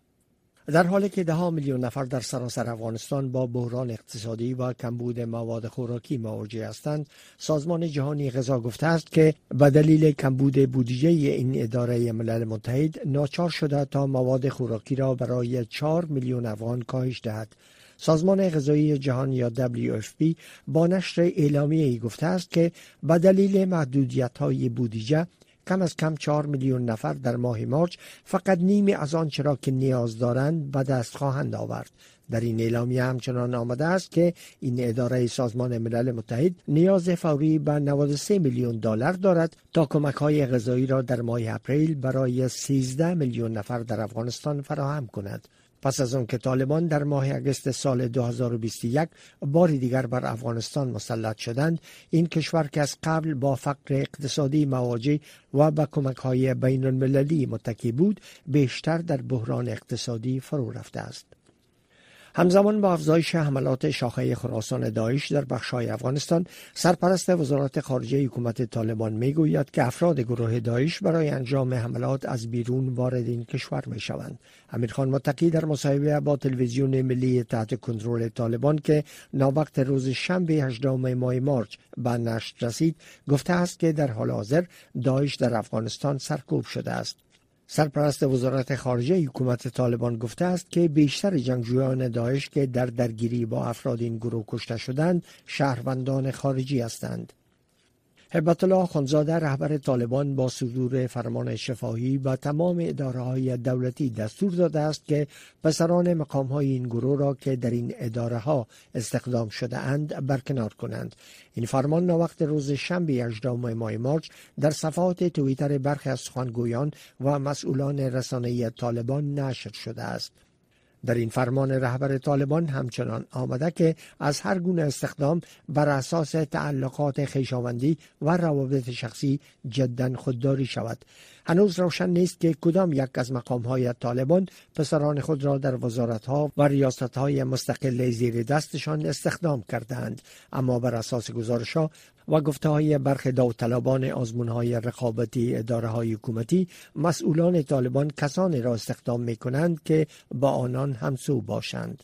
در حالی که ده ها میلیون نفر در سراسر افغانستان با بحران اقتصادی و کمبود مواد خوراکی مواجه هستند، سازمان جهانی غذا گفته است که به دلیل کمبود بودجه این اداره ملل متحد ناچار شده تا مواد خوراکی را برای چهار میلیون افغان کاهش دهد. سازمان غذایی جهان یا دبلیو اف پی با نشر اعلامیه‌ای گفته است که به دلیل محدودیت‌های بودجه کم از کم چهار میلیون نفر در ماه مارچ فقط نیمی از آنچه را که نیاز دارند به دست خواهند آورد. در این اعلامیه همچنان آمده است که این اداره سازمان ملل متحد نیاز فوری به نود و سه میلیون دلار دارد تا کمک‌های غذایی را در ماه اپریل برای سیزده میلیون نفر در افغانستان فراهم کند. پس از آن که طالبان در ماه اگست سال دو هزار و بیست و یک باری دیگر بر افغانستان مسلط شدند، این کشور که از قبل با فقر اقتصادی مواجه و به کمک‌های بین المللی متکی بود، بیشتر در بحران اقتصادی فرو رفته است. همزمان با افزایش حملات شاخه خراسان داعش در بخش‌های افغانستان، سرپرست وزارت خارجه حکومت طالبان میگوید که افراد گروه داعش برای انجام حملات از بیرون وارد این کشور میشوند. امیرخان متقی در مصاحبه با تلویزیون ملی تحت کنترل طالبان که ناوقت روز شنبه هجدهم ماه مارچ به نشر رسید، گفته است که در حال حاضر داعش در افغانستان سرکوب شده است. سرپرست وزارت خارجه حکومت طالبان گفته است که بیشتر جنگجویان داعش که در درگیری با افراد این گروه کشته شدند شهروندان خارجی هستند. هیبت الله خانزاده رهبر طالبان با صدور فرمان شفاهی به تمام اداره‌های دولتی دستور داده است که پسران مقام‌های این گروه را که در این اداره‌ها استخدام شده اند برکنار کنند. این فرمان ناوقت روز شنبه هجدهم ماه مارچ در صفحات توییتر برخی از سخنگویان و مسئولان رسانه‌ای طالبان نشر شده است. در این فرمان رهبر طالبان همچنان آمده که از هر گونه استخدام بر اساس تعلقات خویشاوندی و روابط شخصی جدا خودداری شود. هنوز روشن نیست که کدام یک از مقام‌های طالبان پسران خود را در وزارت‌ها و ریاست‌های مستقل زیر دستشان استخدام کردند، اما بر اساس گزارش‌ها و گفته‌های برخی داوطلبان آزمون‌های رقابتی اداره‌های حکومتی، مسئولان طالبان کسانی را استخدام می‌کنند که با آنان همسو باشند.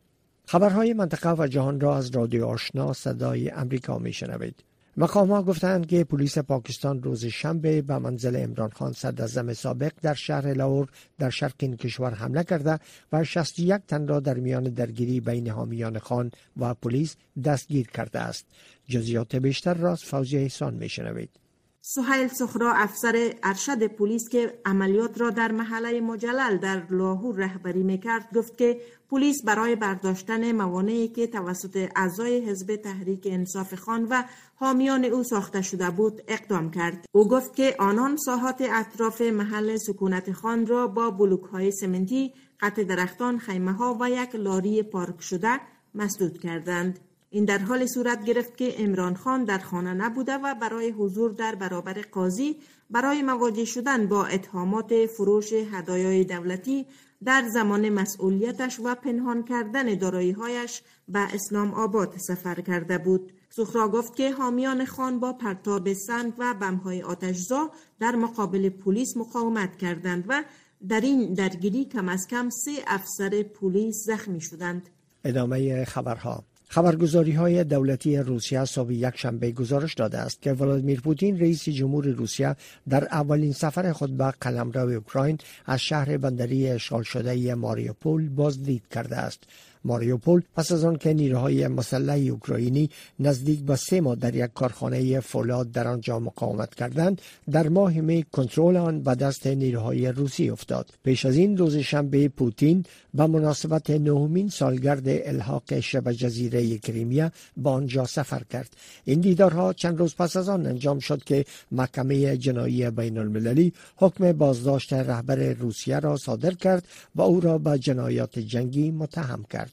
خبرهای منطقه و جهان را از رادیو آشنا صدای امریکا می‌شنوید. مقام‌ها گفتند که پلیس پاکستان روز شنبه به منزل عمران خان صدراعظم سابق در شهر لاهور در شرق این کشور حمله کرده و شصت و یک تن را در میان درگیری بین حامیان خان و پلیس دستگیر کرده است. جزئیات بیشتر را از فوزیه احسان می‌شنوید. سهیل سخرا افسر ارشد پلیس که عملیات را در محله مجلل در لاهور رهبری میکرد گفت که پلیس برای برداشتن موانعی که توسط اعضای حزب تحریک انصاف خان و حامیان او ساخته شده بود اقدام کرد. او گفت که آنان ساحات اطراف محل سکونت خان را با بلوک‌های سمنتی، قطع درختان، خیمه‌ها و یک لاری پارک شده مسدود کردند. این در حال صورت گرفت که عمران خان در خانه نبوده و برای حضور در برابر قاضی برای مواجه شدن با اتهامات فروش هدایای دولتی در زمان مسئولیتش و پنهان کردن دارایی‌هایش به اسلام آباد سفر کرده بود. سخرا گفت که حامیان خان با پرتاب سنگ و بمب‌های آتش‌زا در مقابل پلیس مقاومت کردند و در این درگیری کم از کم سه افسر پلیس زخمی شدند. ادامه خبرها. خبرگزاری‌های دولتی روسیه صبح یک شنبه گزارش داده است که ولادیمیر پوتین رئیس جمهور روسیه در اولین سفر خود به قلمرو اوکراین از شهر بندری اشغال شده ماریوپول بازدید کرده است. ماریوپول پس از آن که نیروهای مسلح اوکراینی نزدیک به سه ماه در یک کارخانه فولاد در آنجا مقاومت کردند، در ماه می کنترل آن به دست نیروهای روسی افتاد. پیش از این روز شنبه پوتین به مناسبت نهمین سالگرد الحاق شبه جزیره کریمیا به آنجا سفر کرد. این دیدارها چند روز پس از آن انجام شد که محکمه جنایی بین المللی حکم بازداشت رهبر روسیه را صادر کرد و او را به جنایات جنگی متهم کرد.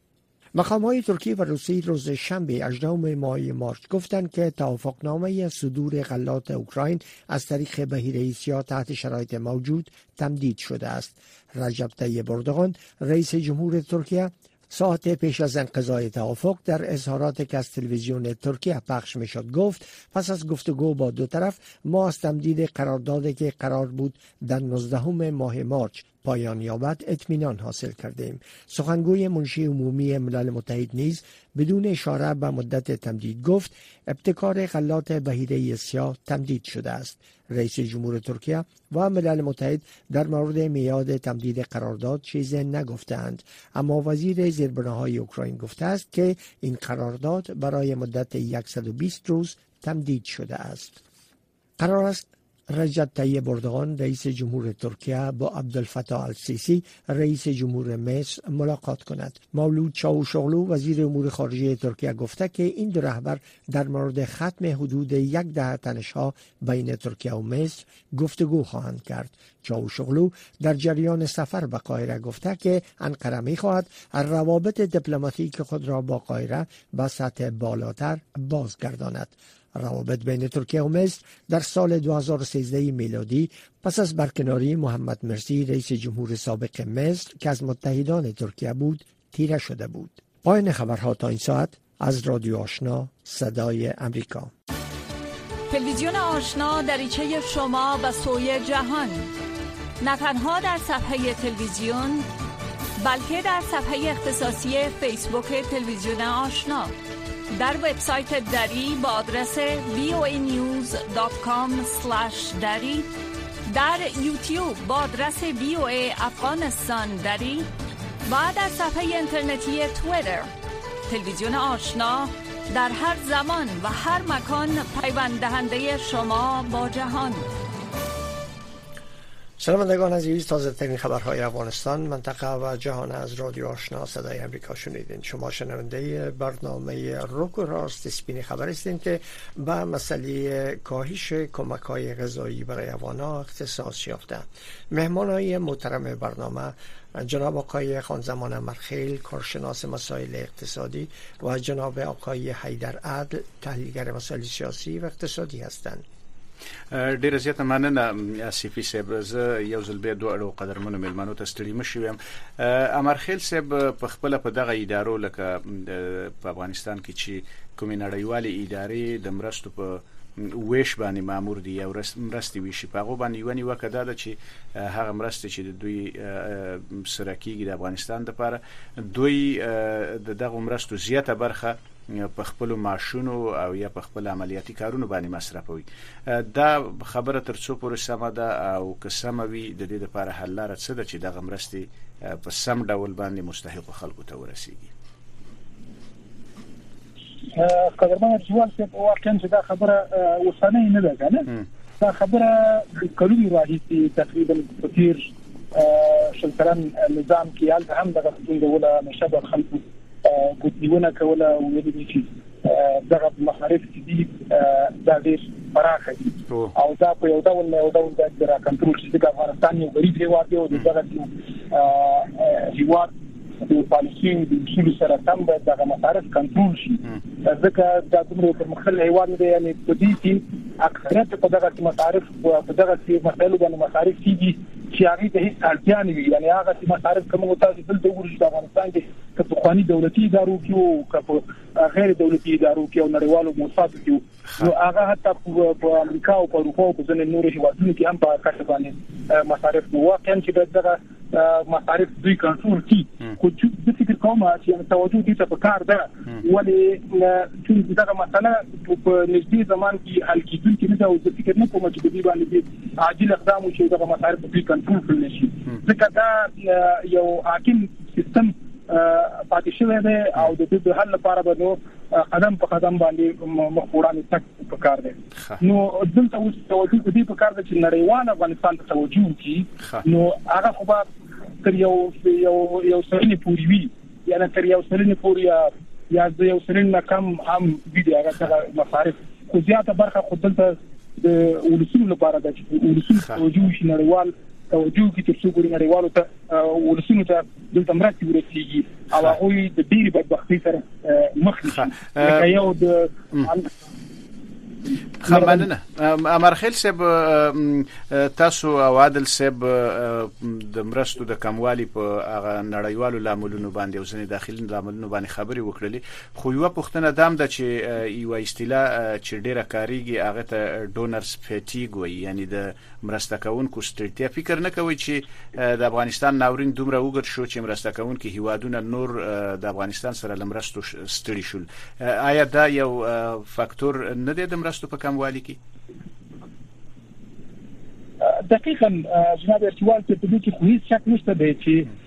مقام‌های ترکی و روسی روز شنبه هجدهم ماه مارس گفتند که توافقنامه صدور غلات اوکراین از طریق بحیره سیاه تحت شرایط موجود تمدید شده است. رجب طیب اردوغان رئیس جمهور ترکیه ساعت پیش از انقضای توافق در اظهاراتی که از تلویزیون ترکیه پخش میشد گفت پس از گفتگو با دو طرف ما از تمدید قراردادی که قرار بود در نوزدهم ماه مارس پایان یابد اطمینان حاصل کردیم. سخنگوی منشی عمومی ملل متحد نیز بدون اشاره به مدت تمدید گفت ابتکار غلات بحیره سیاه تمدید شده است. رئیس جمهور ترکیه و ملل متحد در مورد میعاد تمدید قرارداد چیزی نگفتند، اما وزیر زیربناهای اوکراین گفته است که این قرارداد برای مدت صد و بیست روز تمدید شده است. قرار است رجب طیب اردوغان رئیس جمهور ترکیه با عبدالفتاح السیسی رئیس جمهور مصر ملاقات کند. مولود چاوشوغلو وزیر امور خارجه ترکیه گفته که این دو رهبر در مورد ختم حدود یک دهه تنش‌ها بین ترکیه و مصر گفتگو خواهند کرد. چاوشوغلو در جریان سفر به قاهره گفته که انقره می‌خواهد روابط دیپلماتیک خود را با قاهره به سطح بالاتر بازگرداند. روابط بین ترکیه و مصر در سال دو هزار و سیزده میلادی پس از برکناری محمد مرسی رئیس جمهور سابق مصر که از متحدان ترکیه بود تیره شده بود. پایان خبرها تا این ساعت از رادیو آشنا صدای امریکا. تلویزیون آشنا دریچه شما به سوی جهان، نه تنها در صفحه تلویزیون بلکه در صفحه اختصاصی فیسبوک تلویزیون آشنا، در وبسایت دری با آدرس وی او ای نیوز دات کام اسلش دری، در یوتیوب با آدرس وی او ای افغانستان دری و در صفحه اینترنتی توییتر. تلویزیون آشنا در هر زمان و هر مکان پیوند دهنده شما با جهان. شنوندگان عزیز، تازه ترین خبرهای افغانستان، منطقه و جهان از رادیو آشنا صدای امریکا شنیدین. شما شنونده برنامه روک و راست سپین خبر هستین که به مسئله کاهش کمک‌های غذایی برای افغان‌ها اختصاص یافته. مهمانای محترم برنامه جناب آقای خانزمان مرخیل، کارشناس مسائل اقتصادی، و جناب آقای حیدر عدل، تحلیلگر مسائل سیاسی و اقتصادی هستند. ډیره زیاته مننه اسیفي صاحب. زه یو ځل بیا دوه اړو قدرمنو مېلمنو ته ستړي مشو یم. امرخیل صاحب په خپل په دغه ادارو لکه په افغانستان کې چې کومې نړیوالې ادارې د مرستو په ویش باندې مامور دي یا مرستې ویشي، په هغه باندې یو نیوکه ده چې هغه مرستې چې د دوی سره کېږي د افغانستان دپاره، دوی د دغه مرستو زیاته برخه په خپل معاشونو او یا په خپل عملیاتي کارونو باندې مصرفوي. دا خبره تر څو پورې سمه ده او که سمه وي د دې لپاره حل لاره څه ده چې دغه مرستې په سم ډول باندې مستحقو خلکو ته ورسیږي؟ قدرمن جوال صاحب، واقعا چې دا خبره اوسنۍ نه ده کنه، دا خبره د کلونو راهیسې تقریبا په تیر شل کلن نظام کې حال هم دغه څنګه نشه د خلکو ګوتنیونه کوله او ویلي چې دغه مخالف دي دا ډېر پراخه دي او دا په یو ډول یو ډول د کنټرول چې د افغانستان یو غریب هیواد دی او دغه هیواد د پالیسي د اصول سره سم د مصارف کنټرول شي ځکه دا دومره پرمختللی هیواد دی یعنی په دې کې اکثریت په دغه مصارف په دغه مسایلو باندې مصارف کیږي چې هغه د هیڅ اړتیا نه وي یعنی هغه مصارف کوم تاسو بل د ورش د افغانستان کې که په قانوني دولتي ادارو کې او که په غیر دولتي ادارو کې او نړیوالو موسساتو کې نو هغه حتی په امریکا او په اروپا او په ځینې نورو هیوادونو کې هم په کټ باندې مصارف نو واقعا چې دغه مصارف دوی کنټرول کړي خو چې د فکر کوم چې توجه دي ته په کار ده ولې چې دغه مسله په نږدې زمان کې حل کیدونکې نه ده او د فکر نه کوم چې د دې باندې عاجل اقدام وشي دغه مصارف دوی کنټرول کړل شي ځکه دا یو حاکم سیستم پاتې شوی دی او د دې حل لپاره به نو قدم په قدم باندې مخ وړاندې تک په کار دی نو دلته اوس توجه دې په کار دی چې نړیوال افغانستان ته توجه وکړي نو هغه خو به تر یو یو یو سرنی پوری وي یعنی تر یو سرنی پوری یا د یو سرنی کم هم وي هغه مصارف خو زیاته برخه خو دلته د ولسونو لپاره د ولسونو توجه شي نړیوال توجه کی تر څو ګوري نړیوالو ته ولسونو ته دلته مرستې ورسیږي او هغه د ډیری بدبختی سره مخ نشي یو د خمننه امرخیل صاحب تاسو او عادل صاحب د مرستو د کموالي په هغه نړیوالو لاملونو باندې او ځنې داخلي لاملونو باندې خبري وکړلې خو یو پوښتنه دام ده چې یو اصطلاح چې ډیره کاریږي هغه ته ډونرز فیټیګ وایي یعنی د مرسته کوونکو ستړیا فکر نه کوي چې د افغانستان ناورین دومره وګر شو چې مرسته کوونکو هیوادونه نور د افغانستان سره لمرستو ستړي شول آیا دا یو فاکتور نه دی د مرستو په کموالي کې دقیقاً جناب ارتوال چې په دې کې خو هیڅ شک نشته دی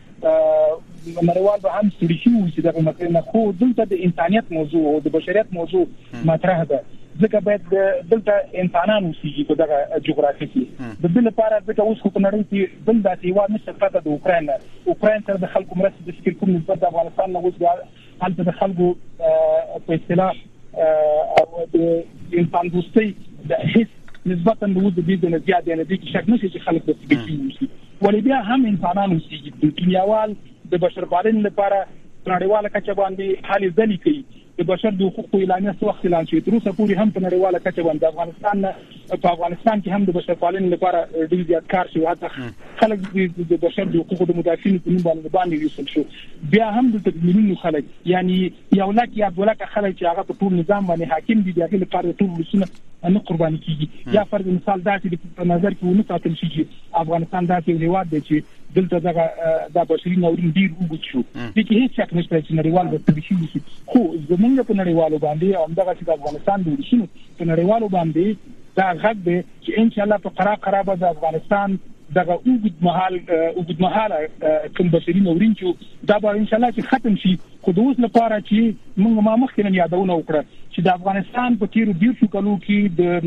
چې نړیوال به هم ستړي شي چې دغه مسله خو دلته د انسانيت موضوع او د بشریت موضوع مطرح ده ځکه باید دلته انسانان اوسېږي په دغه جغرافي کې د دې لپاره ځکه اوس خو په نړۍ کې بل داسې هیواد نشته پرته د اوکراین اوکراین سره د خلکو مرستې د فکر کوم نسبت د افغانستان نه اوس هلته د خلکو په اصطلاح او د انسان دوستۍ د هیڅ نسبتا د وجود د زیات نه دي چې شک نشي چې خلک د فکر کوي ولې بیا هم انسانان اوسېږي د کیمیاوال د بشرپالنې لپاره نړیواله کچه باندې حالې ځلې کوي د بشر د حقوقو اعلامیه څو وخت اعلان شوې تر اوسه پورې هم په نړیواله کچه باندې افغانستان په افغانستان کې هم د بشرپالنې لپاره ډېر زیات کار شوی حتی خلک د بشر د حقوقو د مدافعین په نوم باندې باندې ویل شو بیا هم د تدمینونو خلک یعنی یو لک یا دوه لک خلک چې هغه په ټول نظام باندې حاکم دي دغه لپاره ټول رسونه نه قرباني کیږي یا فرض مثال داسې په نظر کې ونه ساتل شي چې افغانستان داسې هیواد دی چې دلته دغه د بشري ناورین ډیر وګت شو د کې هیڅ شک نشته چې نړیوال به تبشي شي خو زمونږ په نړیوالو باندې او دغه چې افغانستان د ورشنو په نړیوالو باندې دا غږ دی چې ان شاء الله په قرار قرار به د افغانستان دغه وګت محل وګت محل کوم بشري ناورین چې دا به ان شاء الله چې ختم شي خو د اوس لپاره چې موږ ما مخکې نه یادونه وکړه چې د افغانستان په تیرو ډیر شو کلو کې د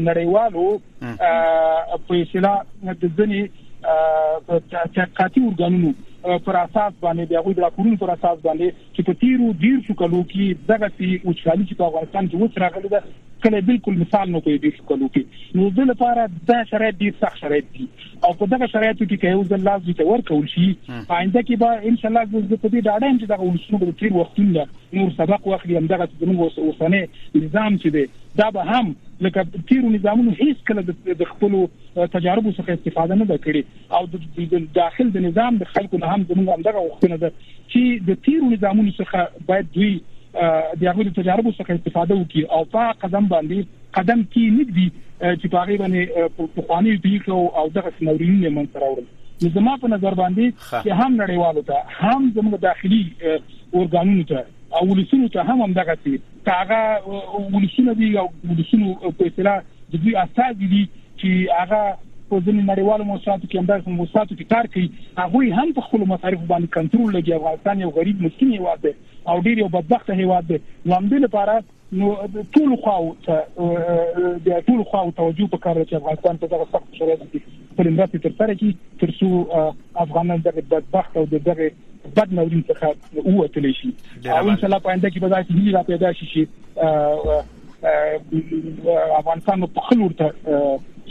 نړیوالو په اصطلاح د ځنې تحقیقاتي ارګانونو پر اساس باندې د هغوی د راپورونو پر اساس باندې چې په تیرو ډیر شو کلو کې دغه سي وچکالي چې په افغانستان کې وڅ راغلي ده کله بالکل مثال نه کوي د شو کلو کې نو د لپاره د شرایط ډیر سخت شرایط دي او په دغه شرایطو کې که یو ځل لازم ته ورکول شي آینده کې به ان شاء الله د په دې ډاډه چې دغه ولسونو د تیر وختونو نور سبق واخلي هم دغه زموږ اوسنۍ نظام چې دی دا به هم لکه تیرو نظامونو هیڅ کله د خپل تجارب څخه استفاده نه وکړي او د داخل د نظام د خلکو نه هم زموږ هم دغه وختونه ده چې د تیرو نظامونو څخه باید دوی د هغه د تجارب څخه استفاده وکړي او په قدم باندې قدم کې نګدي چې په هغه باندې په قانوني طریقو او دغه نورینه منځ راوړل نو زما په نظر باندې چې هم نړیوالو ته هم زموږ داخلي اورګانونو ته او ولسونو ته هم هم دغه څه هغه ولسونو دي او ولسونو په اصطلاح د دوی اساس دي چې هغه په ځینې نړیوالو موسساتو کې هم دغه موسساتو کې کار کوي هغه هم په خپل مصارف باندې کنټرول لګي افغانستان یو غریب مسکین هیواد دی او ډیر یو بدبخت هیواد دی نو هم د لپاره نو ټول خواو ته د ټول خواو توجه وکړي چې افغانستان په دغه سخت شرایطو کې په لمرته تر سره کې تر څو افغانان دغه بدبخت او دغه بد نورین څخه ووتلی شي او ان شاء الله په آینده کې به داسې هیله را پیدا شي چې افغانستان په خپل ورته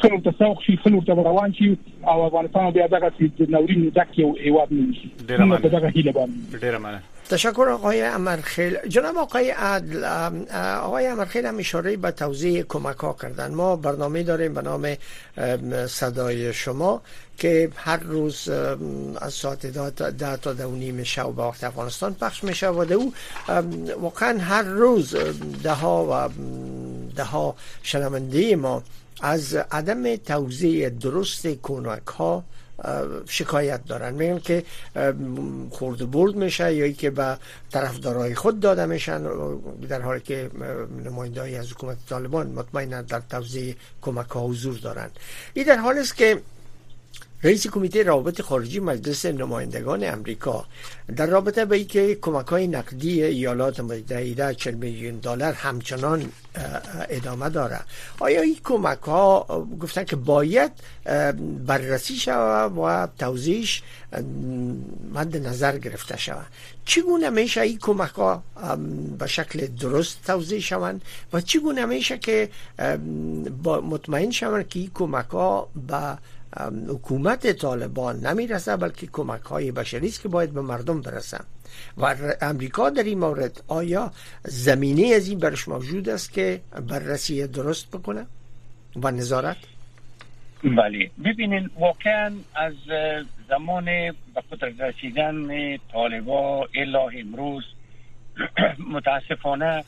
خلو ته سوق شي خلو ته روان شي او افغانستان بیا دغه د نورین دک یو ایواد نه شي ډیره دغه هیله باندې ډیره مننه. تشکر آقای امرخیل. جناب آقای عدل، آقای امرخیل هم اشاره به توزیع کمک ها کردن. ما برنامه داریم به نام صدای شما که هر روز از ساعت ده تا ده و نیم شب به وقت افغانستان پخش میشه و ده او واقعا هر روز ده ها و ده ها شنونده ما از عدم توزیع درست کمک ها شکایت دارن. میگن که خورد و برد میشه یا که به طرفدارای خود داده میشن، در حالی که نماینده‌ای از حکومت طالبان مطمئنا در توزیع کمک ها حضور دارن. این در حالی است که رئیس کمیته روابط خارجی مجلس نمایندگان امریکا در رابطه با اینکه کمک‌های نقدی ایالات متحده چهل میلیون دلار همچنان ادامه داره، آیا این کمک‌ها گفتن که باید بررسی شود و توزیعش مد نظر گرفته شود؟ چگونه میشه این کمک‌ها به شکل درست توزیع شوند و چگونه میشه که مطمئن شوند که این کمک‌ها به حکومت طالبان نمیرسه بلکه کمک های بشری است که باید به مردم برسه؟ و امریکا در این مورد آیا زمینه از این برش موجود است که بررسی درست بکنه و نظارت؟ بله، ببینین واقعا از زمان به قدرت رسیدن طالبان الی امروز متاسفانه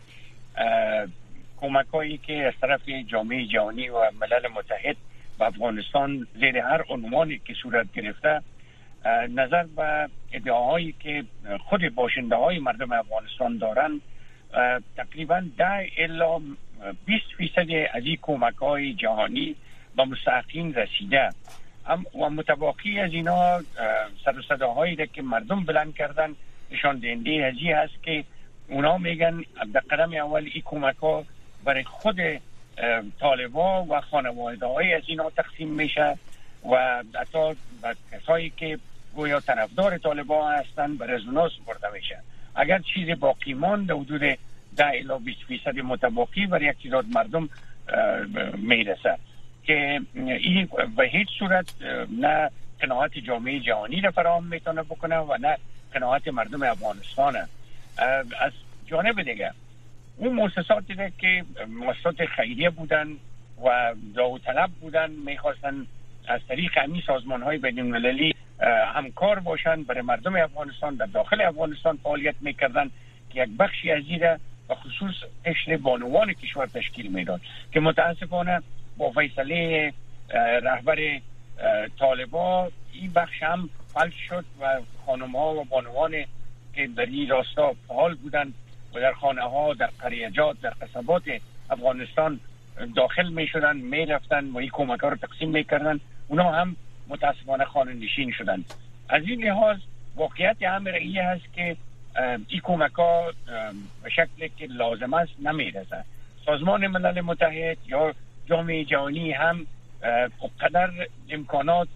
کمک هایی که از طرف جامعه جهانی و ملل متحد و افغانستان زیر هر عنوانی که صورت گرفته، نظر به ادعاهایی که خود باشنده های مردم افغانستان دارن، تقریبا ده الا بیست فیصد از این کمک های جهانی به مستحقین رسیده و متباقی از اینا سر و صداهایی که مردم بلند کردن نشان دهنده از این هست که اونا میگن در قدم اول این کمک ها برای خود طالبان و خانواده های از اینا تقسیم میشه و حتی به کسایی که گویا طرفدار طالبان هستن بر از اونا سپرده میشه. اگر چیز باقی ماند حدود ده الی بیست فیصد متباقی برای یک تعداد مردم میرسه که این به هیچ صورت نه قناعت جامعه جهانی را فراهم میتونه بکنه و نه قناعت مردم افغانستان. از جانب دیگه اون مؤسساتی که مؤسسات خیریه بودن و داوطلب بودن میخواستن از طریق همین سازمان های بین المللی همکار باشن برای مردم افغانستان در داخل افغانستان فعالیت میکردن که یک بخشی از این و خصوص قشر بانوان کشور تشکیل میداد که متاسفانه با فیصله رهبر طالبان این بخش هم فلج شد و خانم ها و بانوان که در این راستا فعال بودن و در خانه ها، در قریجات، در قصبات افغانستان داخل می شدن، می رفتن و این کمک ها رو تقسیم می کردن، اونا هم متاسفانه خانه نشین شدن. از این لحاظ واقعیت امر این هست که این کمک ها به شکل که لازم است نمی رسه. سازمان ملل متحد یا جامعه جهانی هم قدر امکانات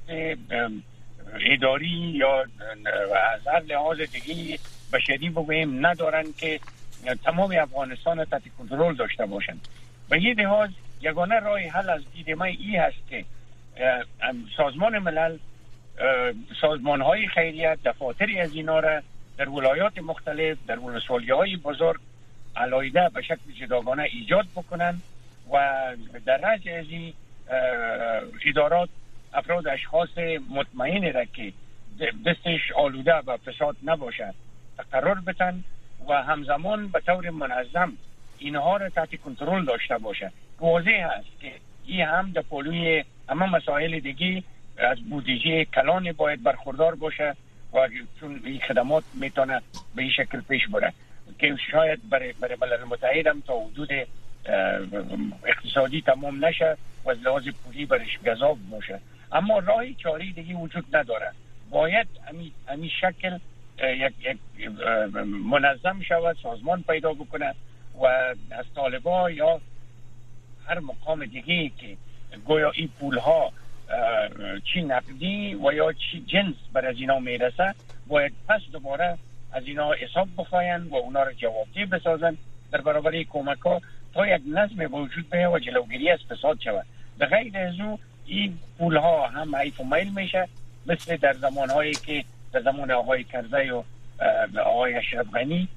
اداری یا از هر لحاظ دیگه بشری بگویم ندارن که تمام افغانستان تحت کنترل داشته باشن. به این لحاظ یگانه راه حل از دید من این هست که سازمان ملل سازمان های خیریت دفاتری از اینا را در ولایات مختلف در ولسوالی های بزرگ علایده به شکل جداگانه ایجاد بکنن و در رأس از این ادارات افراد اشخاص مطمئن را که دستش آلوده و فساد نباشد قرار بتن و همزمان به طور منظم اینها را تحت کنترل داشته باشه. واضح است که این هم در پلوی همه مسائل دیگه از بودجه کلان باید برخوردار باشه و چون این خدمات میتونه به این شکل پیش بره که شاید برای برای ملل متحد هم تا حدود اقتصادی تمام نشه و از لحاظ پولی برش گزاف باشه، اما راهی چاری دیگه وجود نداره. باید همین شکل یک, یک منظم شود، سازمان پیدا بکنه و از طالبان یا هر مقام دیگه که گویا این پول ها چی نقدی و یا چی جنس بر از اینا میرسه باید پس دوباره از اینا حساب بخواین و اونا رو جوابدهی بسازن در برابر کمک ها تا یک نظم وجود بیاید و جلوگیری از فساد شود. به غیر از او این پولها هم حیف و میل میشه، مثل در زمانهایی که در زمان آقای کرزی و آقای اشرف غنی،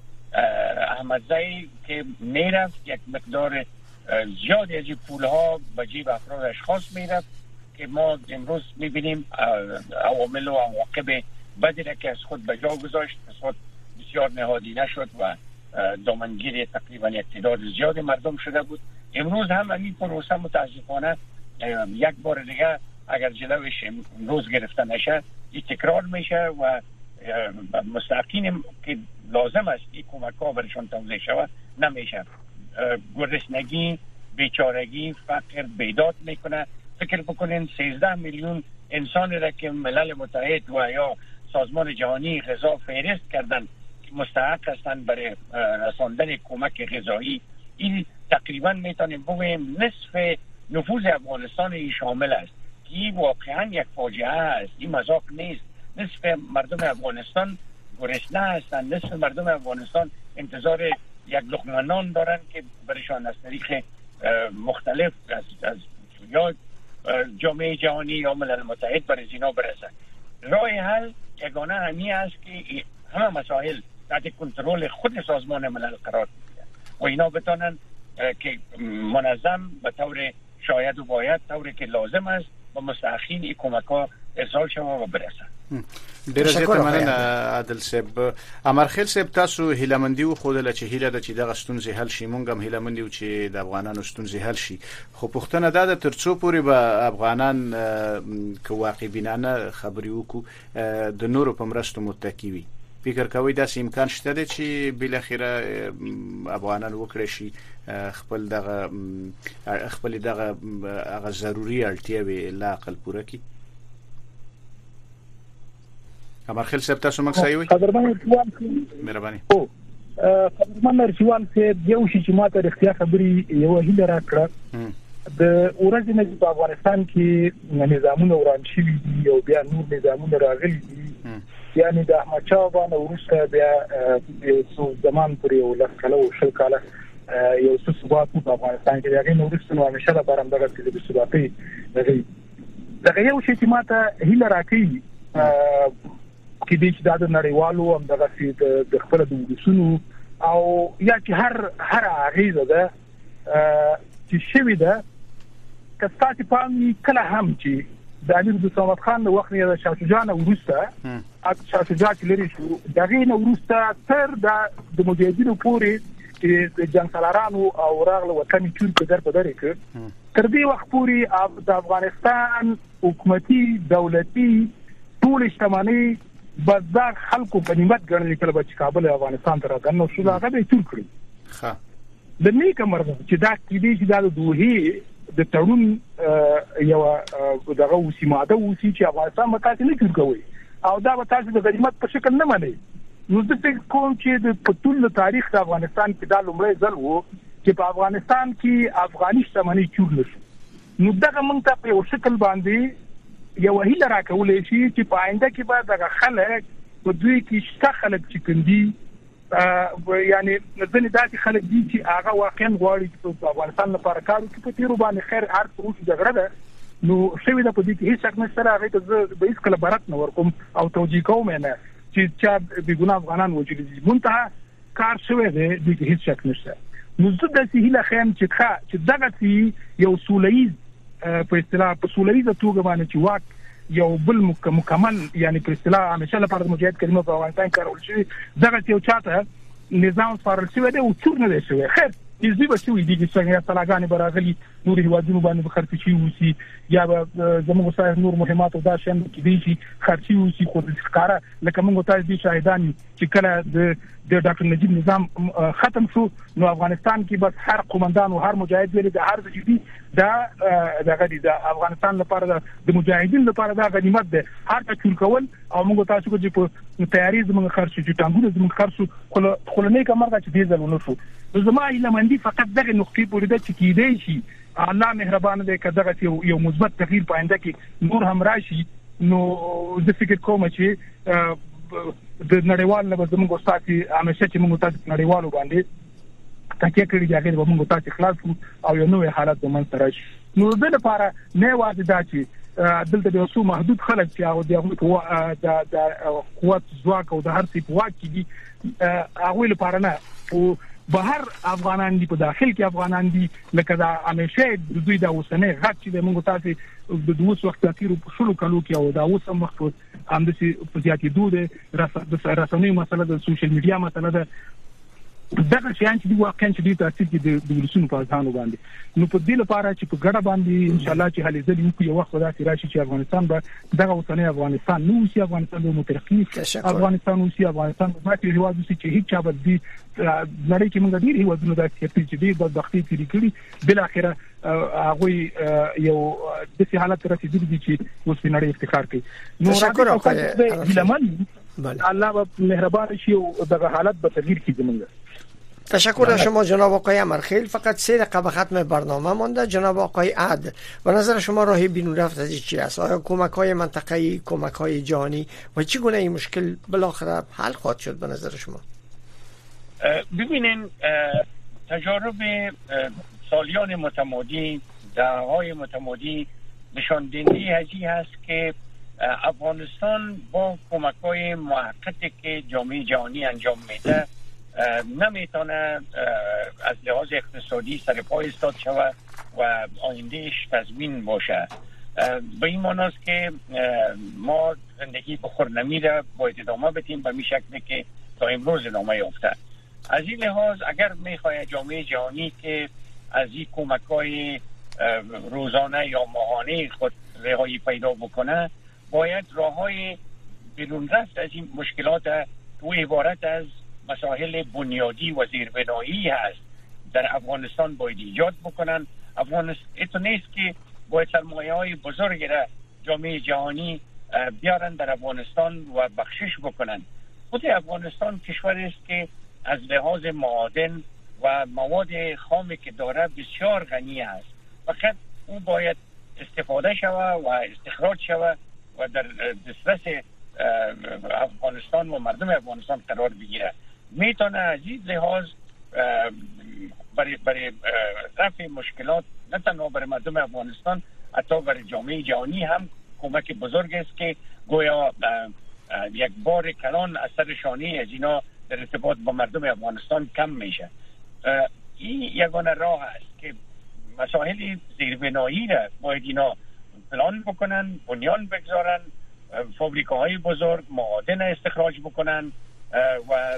احمدزی که میرفت یک مقدار زیادی از این پولها به جیب افراد اشخاص میرفت که ما امروز میبینیم عوامل و عواقب بدی را که از خود به جا گذاشت، از خود بسیار نهادی نشد و دامنگیر تقریبا یک تعداد زیاد مردم شده بود. امروز هم این پروسه متاسفانه یک بار دیگه اگر جلوش امروز گرفته نشه این تکرار میشه و مستحقین که لازم است این کمک ها برشان توزیع شود نمیشه. گرسنگی، بیچارگی، فقر بیداد میکنه. فکر بکنین سیزده میلیون انسان را که ملل متحد و یا سازمان جهانی غذا فهرست کردن که مستحق هستند برای رساندن کمک غذایی، این تقریبا میتونیم بگوییم نصف نفوذ افغانستان این شامل است که این واقعا یک فاجعه است، این مذاق نیست. نصف مردم افغانستان گرسنه هستند، نصف مردم افغانستان انتظار یک لقمه نان دارن که برشان از طریق مختلف از, از یا جامعه جهانی یا ملل متحد برای اینا برسن. راه حل یگانه همی است که همه مسائل تحت کنترل خود سازمان ملل قرار بگیرن و اینا بتانن که منظم به طور شاید و باید طوری که لازم است و مستحقین این کمک ها ارسال شوه و برسن. ډیر زیات مننه عادل صاحب. امرخیل صاحب تاسو هیلمندي و خودله چې هیله د چې دغه ستونزې حل شي، مونږ هم هیلمندي و چې د افغانانو ستونزې حل شي، خو پښتنه دا د ترڅو پورې به افغانان که واقع بینانه خبرې وکړو د نورو په مرستو متکی وي. فکر کوي دا امکان شته دی چې بل اخیره افغانان وکړي شي خپل دغه خپل دغه هغه ضروري اړتیاوې لا عقل پوره کړي؟ امرخیل صاحب تاسو موږ سایوي قدرمن ارتوان مهرباني او قدرمن ارتوان صاحب یو شي چې ماته رښتیا خبري یو هیله راکړه د ورځې نه په افغانستان کې نظامونه وران شوي دي او بیا نور نظامونه راغلي دي، یعنی د احمد شاه بابا وروسته بیا یو څو زمان پورې یو لس کاله او شل کاله یو څه ثبات په افغانستان کې هغه نو وروسته نو همیشه لپاره دغه د ثباتي دغه دغه یو شي چې ماته هیله راکړي کې د چې د نړیوالو هم دغه د خپل د ولسونو او یا چې هر هر اغیزه ده چې شوی ده که تاسو په اړه کله هم چې د امیر عبد الصمد خان د وخت نه شاه شجاع نه ورسته اته شاه شجاع لري شو دغه نه ورسته تر د مجاهدینو پورې چې د جنگ سالارانو او راغله وطن چور په در په درې کې تر دې وخت پورې د افغانستان حکومتي دولتي ټول اجتماعي بازار خلکو غنیمت ګڼل کېږي چې کابل افغانستان ته راغنو شو هغه به ټول کړی. ښه د نیک مرغه چې دا کېدی چې د دوه د تړون یو دغه وسیماده وسی چې افغانستان متاسف نه کوي او دا به تاسو د غنیمت په شکل نه منئ. نو د فکر کوم چې د پټول تاریخ د افغانستان کې دا لومړی ځل وو چې په افغانستان کې افغاني شتمنۍ چور نشو. نو دغه موږ ته په یو شکل باندې یو هیله راکولې شي چې په آینده کې به دغه خلک په دوی کې شته خلک چې کندي یعنی ځنې داسې خلک دي چې هغه واقعا غواړي چې په افغانستان لپاره کار وکړي په تیرو باندې خیر هر څه چې جګړه ده نو شوی ده په دې کې هیڅ شک نشته. هغه ته به هیڅ کله برات نه ورکوم او توجیه کوم نه چې چا به ګناه افغانان وجود دي منتها کار شوی دی د هیڅ شک نشته. نو زه د هیله خیم چې ښه چې دغه سي یو سولهیز په اصطلاح په سولهیزه توګه باندې چې واک یو بل مکمل یعنی په اصطلاح همیشه لپاره مجاهد کلمه په افغانستان کارول شي دغه یو چاته نظام فارل شوی دی او څور نه دی شوی. خیر دې به شوی دي چې څنګه طلاګانی براغلي نور هیوادونو باندې خرڅ شي وسی یا زموږ صاحب نور مهمات او دا شین کې دي چې خرڅ وسی خو د ښکارا لکه موږ تاسو دي شاهدان چې کله د د ډاکټر نجیب نظام ختم شو نو افغانستان کې بس هر قومندان او هر مجاهد لري د هر ځای دا دغه د افغانستان لپاره د مجاهدین لپاره دا غنیمت ده هر څه چور کول او موږ تاسو کو چې په تیاری زموږ خرڅ چې ټانګونه زموږ خرڅ خلنۍ کمرغه چې دې ځلونه شو. زما ایلمندي فقط دغه نقطې پورې د چې کېدې شي الله مهربان دی که دغه یو یو مثبت تغییر پاینده کې نور هم راشي نو زه فکر کوم چې د نړیوال نه زموږ استاد همیشه چې موږ تاسو نړیوالو باندې تکیه کړی دی هغه به موږ تاسو خلاص او یو نوې حالت د من سره شي. نو د لپاره نه واځي دا چې دلته د اوسو محدود خلک چې او د د قوت ځواک او د هر څه په واک کې دي هغه لپاره نه او بهر افغانان دي په داخل کې افغانان دي لکه دا همیشه د دوی د اوسنۍ غږ چې موږ تاسو د دوه وخت تیر په شلو کلو کې او دا اوس هم وخت هم د سیاسي دوه د رسنۍ مسله د سوشل میډیا مسله ده دغه شیان چې دی واقعا چې دی تاسو کې د ولسونو په ځانو باندې نو په دې لپاره چې په ګډه باندې ان شاء الله چې هلي ځلې یو یو وخت راځي راشي چې افغانستان به دغه اوسنۍ افغانستان نو سي افغانستان د مترقي افغانستان نو سي افغانستان د ماتې هیواد چې هیڅ چا به دي نړۍ کې موږ ډیر هیوادونو د چې دی د بختي تیری کړی بل اخره هغه یو د سي حالت رسیدلی دي چې اوس په نړۍ افتخار کوي نو راځي لمن الله به مهربان شي او دغه حالت به تغییر کړي زموږ. تشکر از شما جناب آقای امرخیل. فقط سه دقیقه به ختم برنامه مونده. جناب آقای عد به نظر شما راه بیرون رفت از چی است؟ آیا کمک‌های منطقه‌ای، کمک‌های جهانی و چی گونه این مشکل بالاخره حل خواهد شد به نظر شما؟ ببینین تجارب سالیان متمادی، دهه‌های متمادی نشان دهنده ازی هست که افغانستان با کمک‌های موقتی که جامعه جهانی انجام میده نمیتونه از لحاظ اقتصادی سر پای ایستاد شود و آیندهش تضمین باشه. به این معنی است که ما زندگی به خورنمی را باید ادامه بدیم به می شکلی که تا امروز ادامه یافته. از این لحاظ اگر میخواد جامعه جهانی که از این کمک‌های روزانه یا ماهانه خود رهایی پیدا بکنه باید راههای بیرون رفت از این مشکلات تو عبارت از مسائل بنیادی و زیربنایی هست در افغانستان باید ایجاد بکنن. افغانستان ایتو نیست که باید سرمایه های بزرگی را جامعه جهانی بیارن در افغانستان و بخشش بکنن. خود افغانستان کشوری است که از لحاظ معادن و مواد خامی که داره بسیار غنی است. فقط او باید استفاده شود و استخراج شود و در دسترس افغانستان و مردم افغانستان قرار بگیره. میتونه از این لحاظ برای برای رفع مشکلات نه تنها برای مردم افغانستان حتی برای جامعه جهانی هم کمک بزرگ است که گویا یک بار کلان از سر شانه از اینا در ارتباط با مردم افغانستان کم میشه. این یگانه راه است که مسائل زیربنایی را باید اینا پلان بکنن، بنیان بگذارن، فابریکاهای بزرگ معادن استخراج بکنن و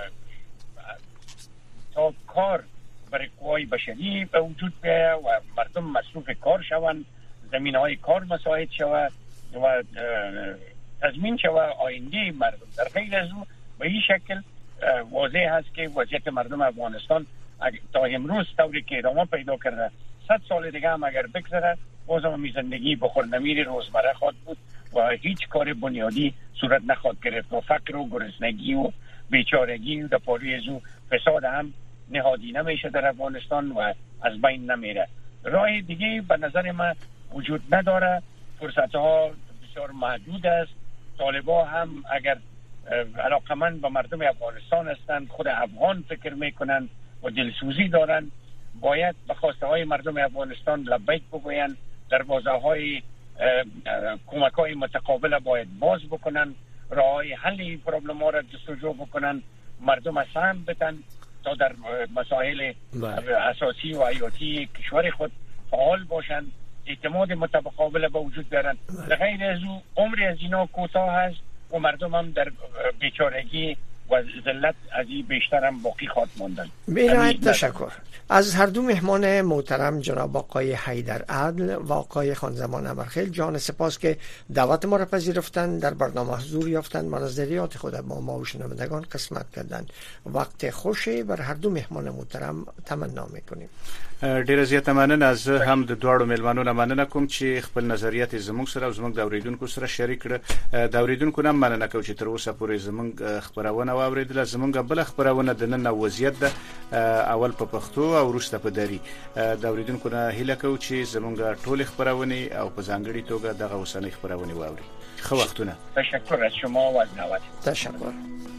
تا کار برای قوای بشری به وجود بیاید و مردم مصروف کار شوند، زمینهای کار مساعد شود و تضمین شود آینده مردم. در غیر از او به این شکل واضح هست که وضعیت مردم افغانستان تا امروز طوری که ادامه پیدا کرده صد سال دیگه هم اگر بگذره بازم هم زندگی بخورنمیر روزمره خواهد بود و هیچ کار بنیادی صورت نخواهد گرفت و فقر و گرسنگی و بیچارگی و در پاروی از او فساد هم نهادی نمیشه در افغانستان و از بین نمیره. راه دیگه به نظر من وجود نداره. فرصت ها بسیار محدود است. طالبا هم اگر علاقمند به مردم افغانستان هستند، خود افغان فکر میکنن و دلسوزی دارن، باید به خواسته های مردم افغانستان لبیک بگوین، دروازه های کمک های متقابل باید باز بکنن، راه های حل پرابلم ها را جستجو بکنن، مردم سهم بدن تا در مسائل اساسی و حیاتی کشور خود فعال باشن، اعتماد متقابل به وجود بیارن. غیر از او عمر از اینا کوتاه هست و مردم هم در بیچارگی و ذلت از این بیشتر هم باقی خواهد ماندن. بینایت تشکر از هر دو مهمان محترم جناب آقای حیدر عدل و آقای خانزمان امرخیل. جان سپاس که دعوت ما را پذیرفتند، در برنامه حضور یافتند، منظریات خود با ما و شنوندگان قسمت کردند. وقت خوشی بر هر دو مهمان محترم تمنا میکنیم. ډیره زیاته مننه. از هم د دوړو ملمنو نه مننه کوم چې خپل نظریات زموږ سره او زموږ د اوریدونکو سره شریک کړ. د اوریدونکو نه مننه کوم چې تر اوسه پورې زموږ خبرونه واوریدل. زموږ بل خبرونه د نن وضعیت د اول په پښتو او وروسته په دری. د اوریدونکو نه هیله کوم چې زموږ ټول خبرونه او په ځانګړي توګه دغه اوسنۍ خبرونه واوري. خو وختونه. تشکر از شما و از دعوت. تشکر.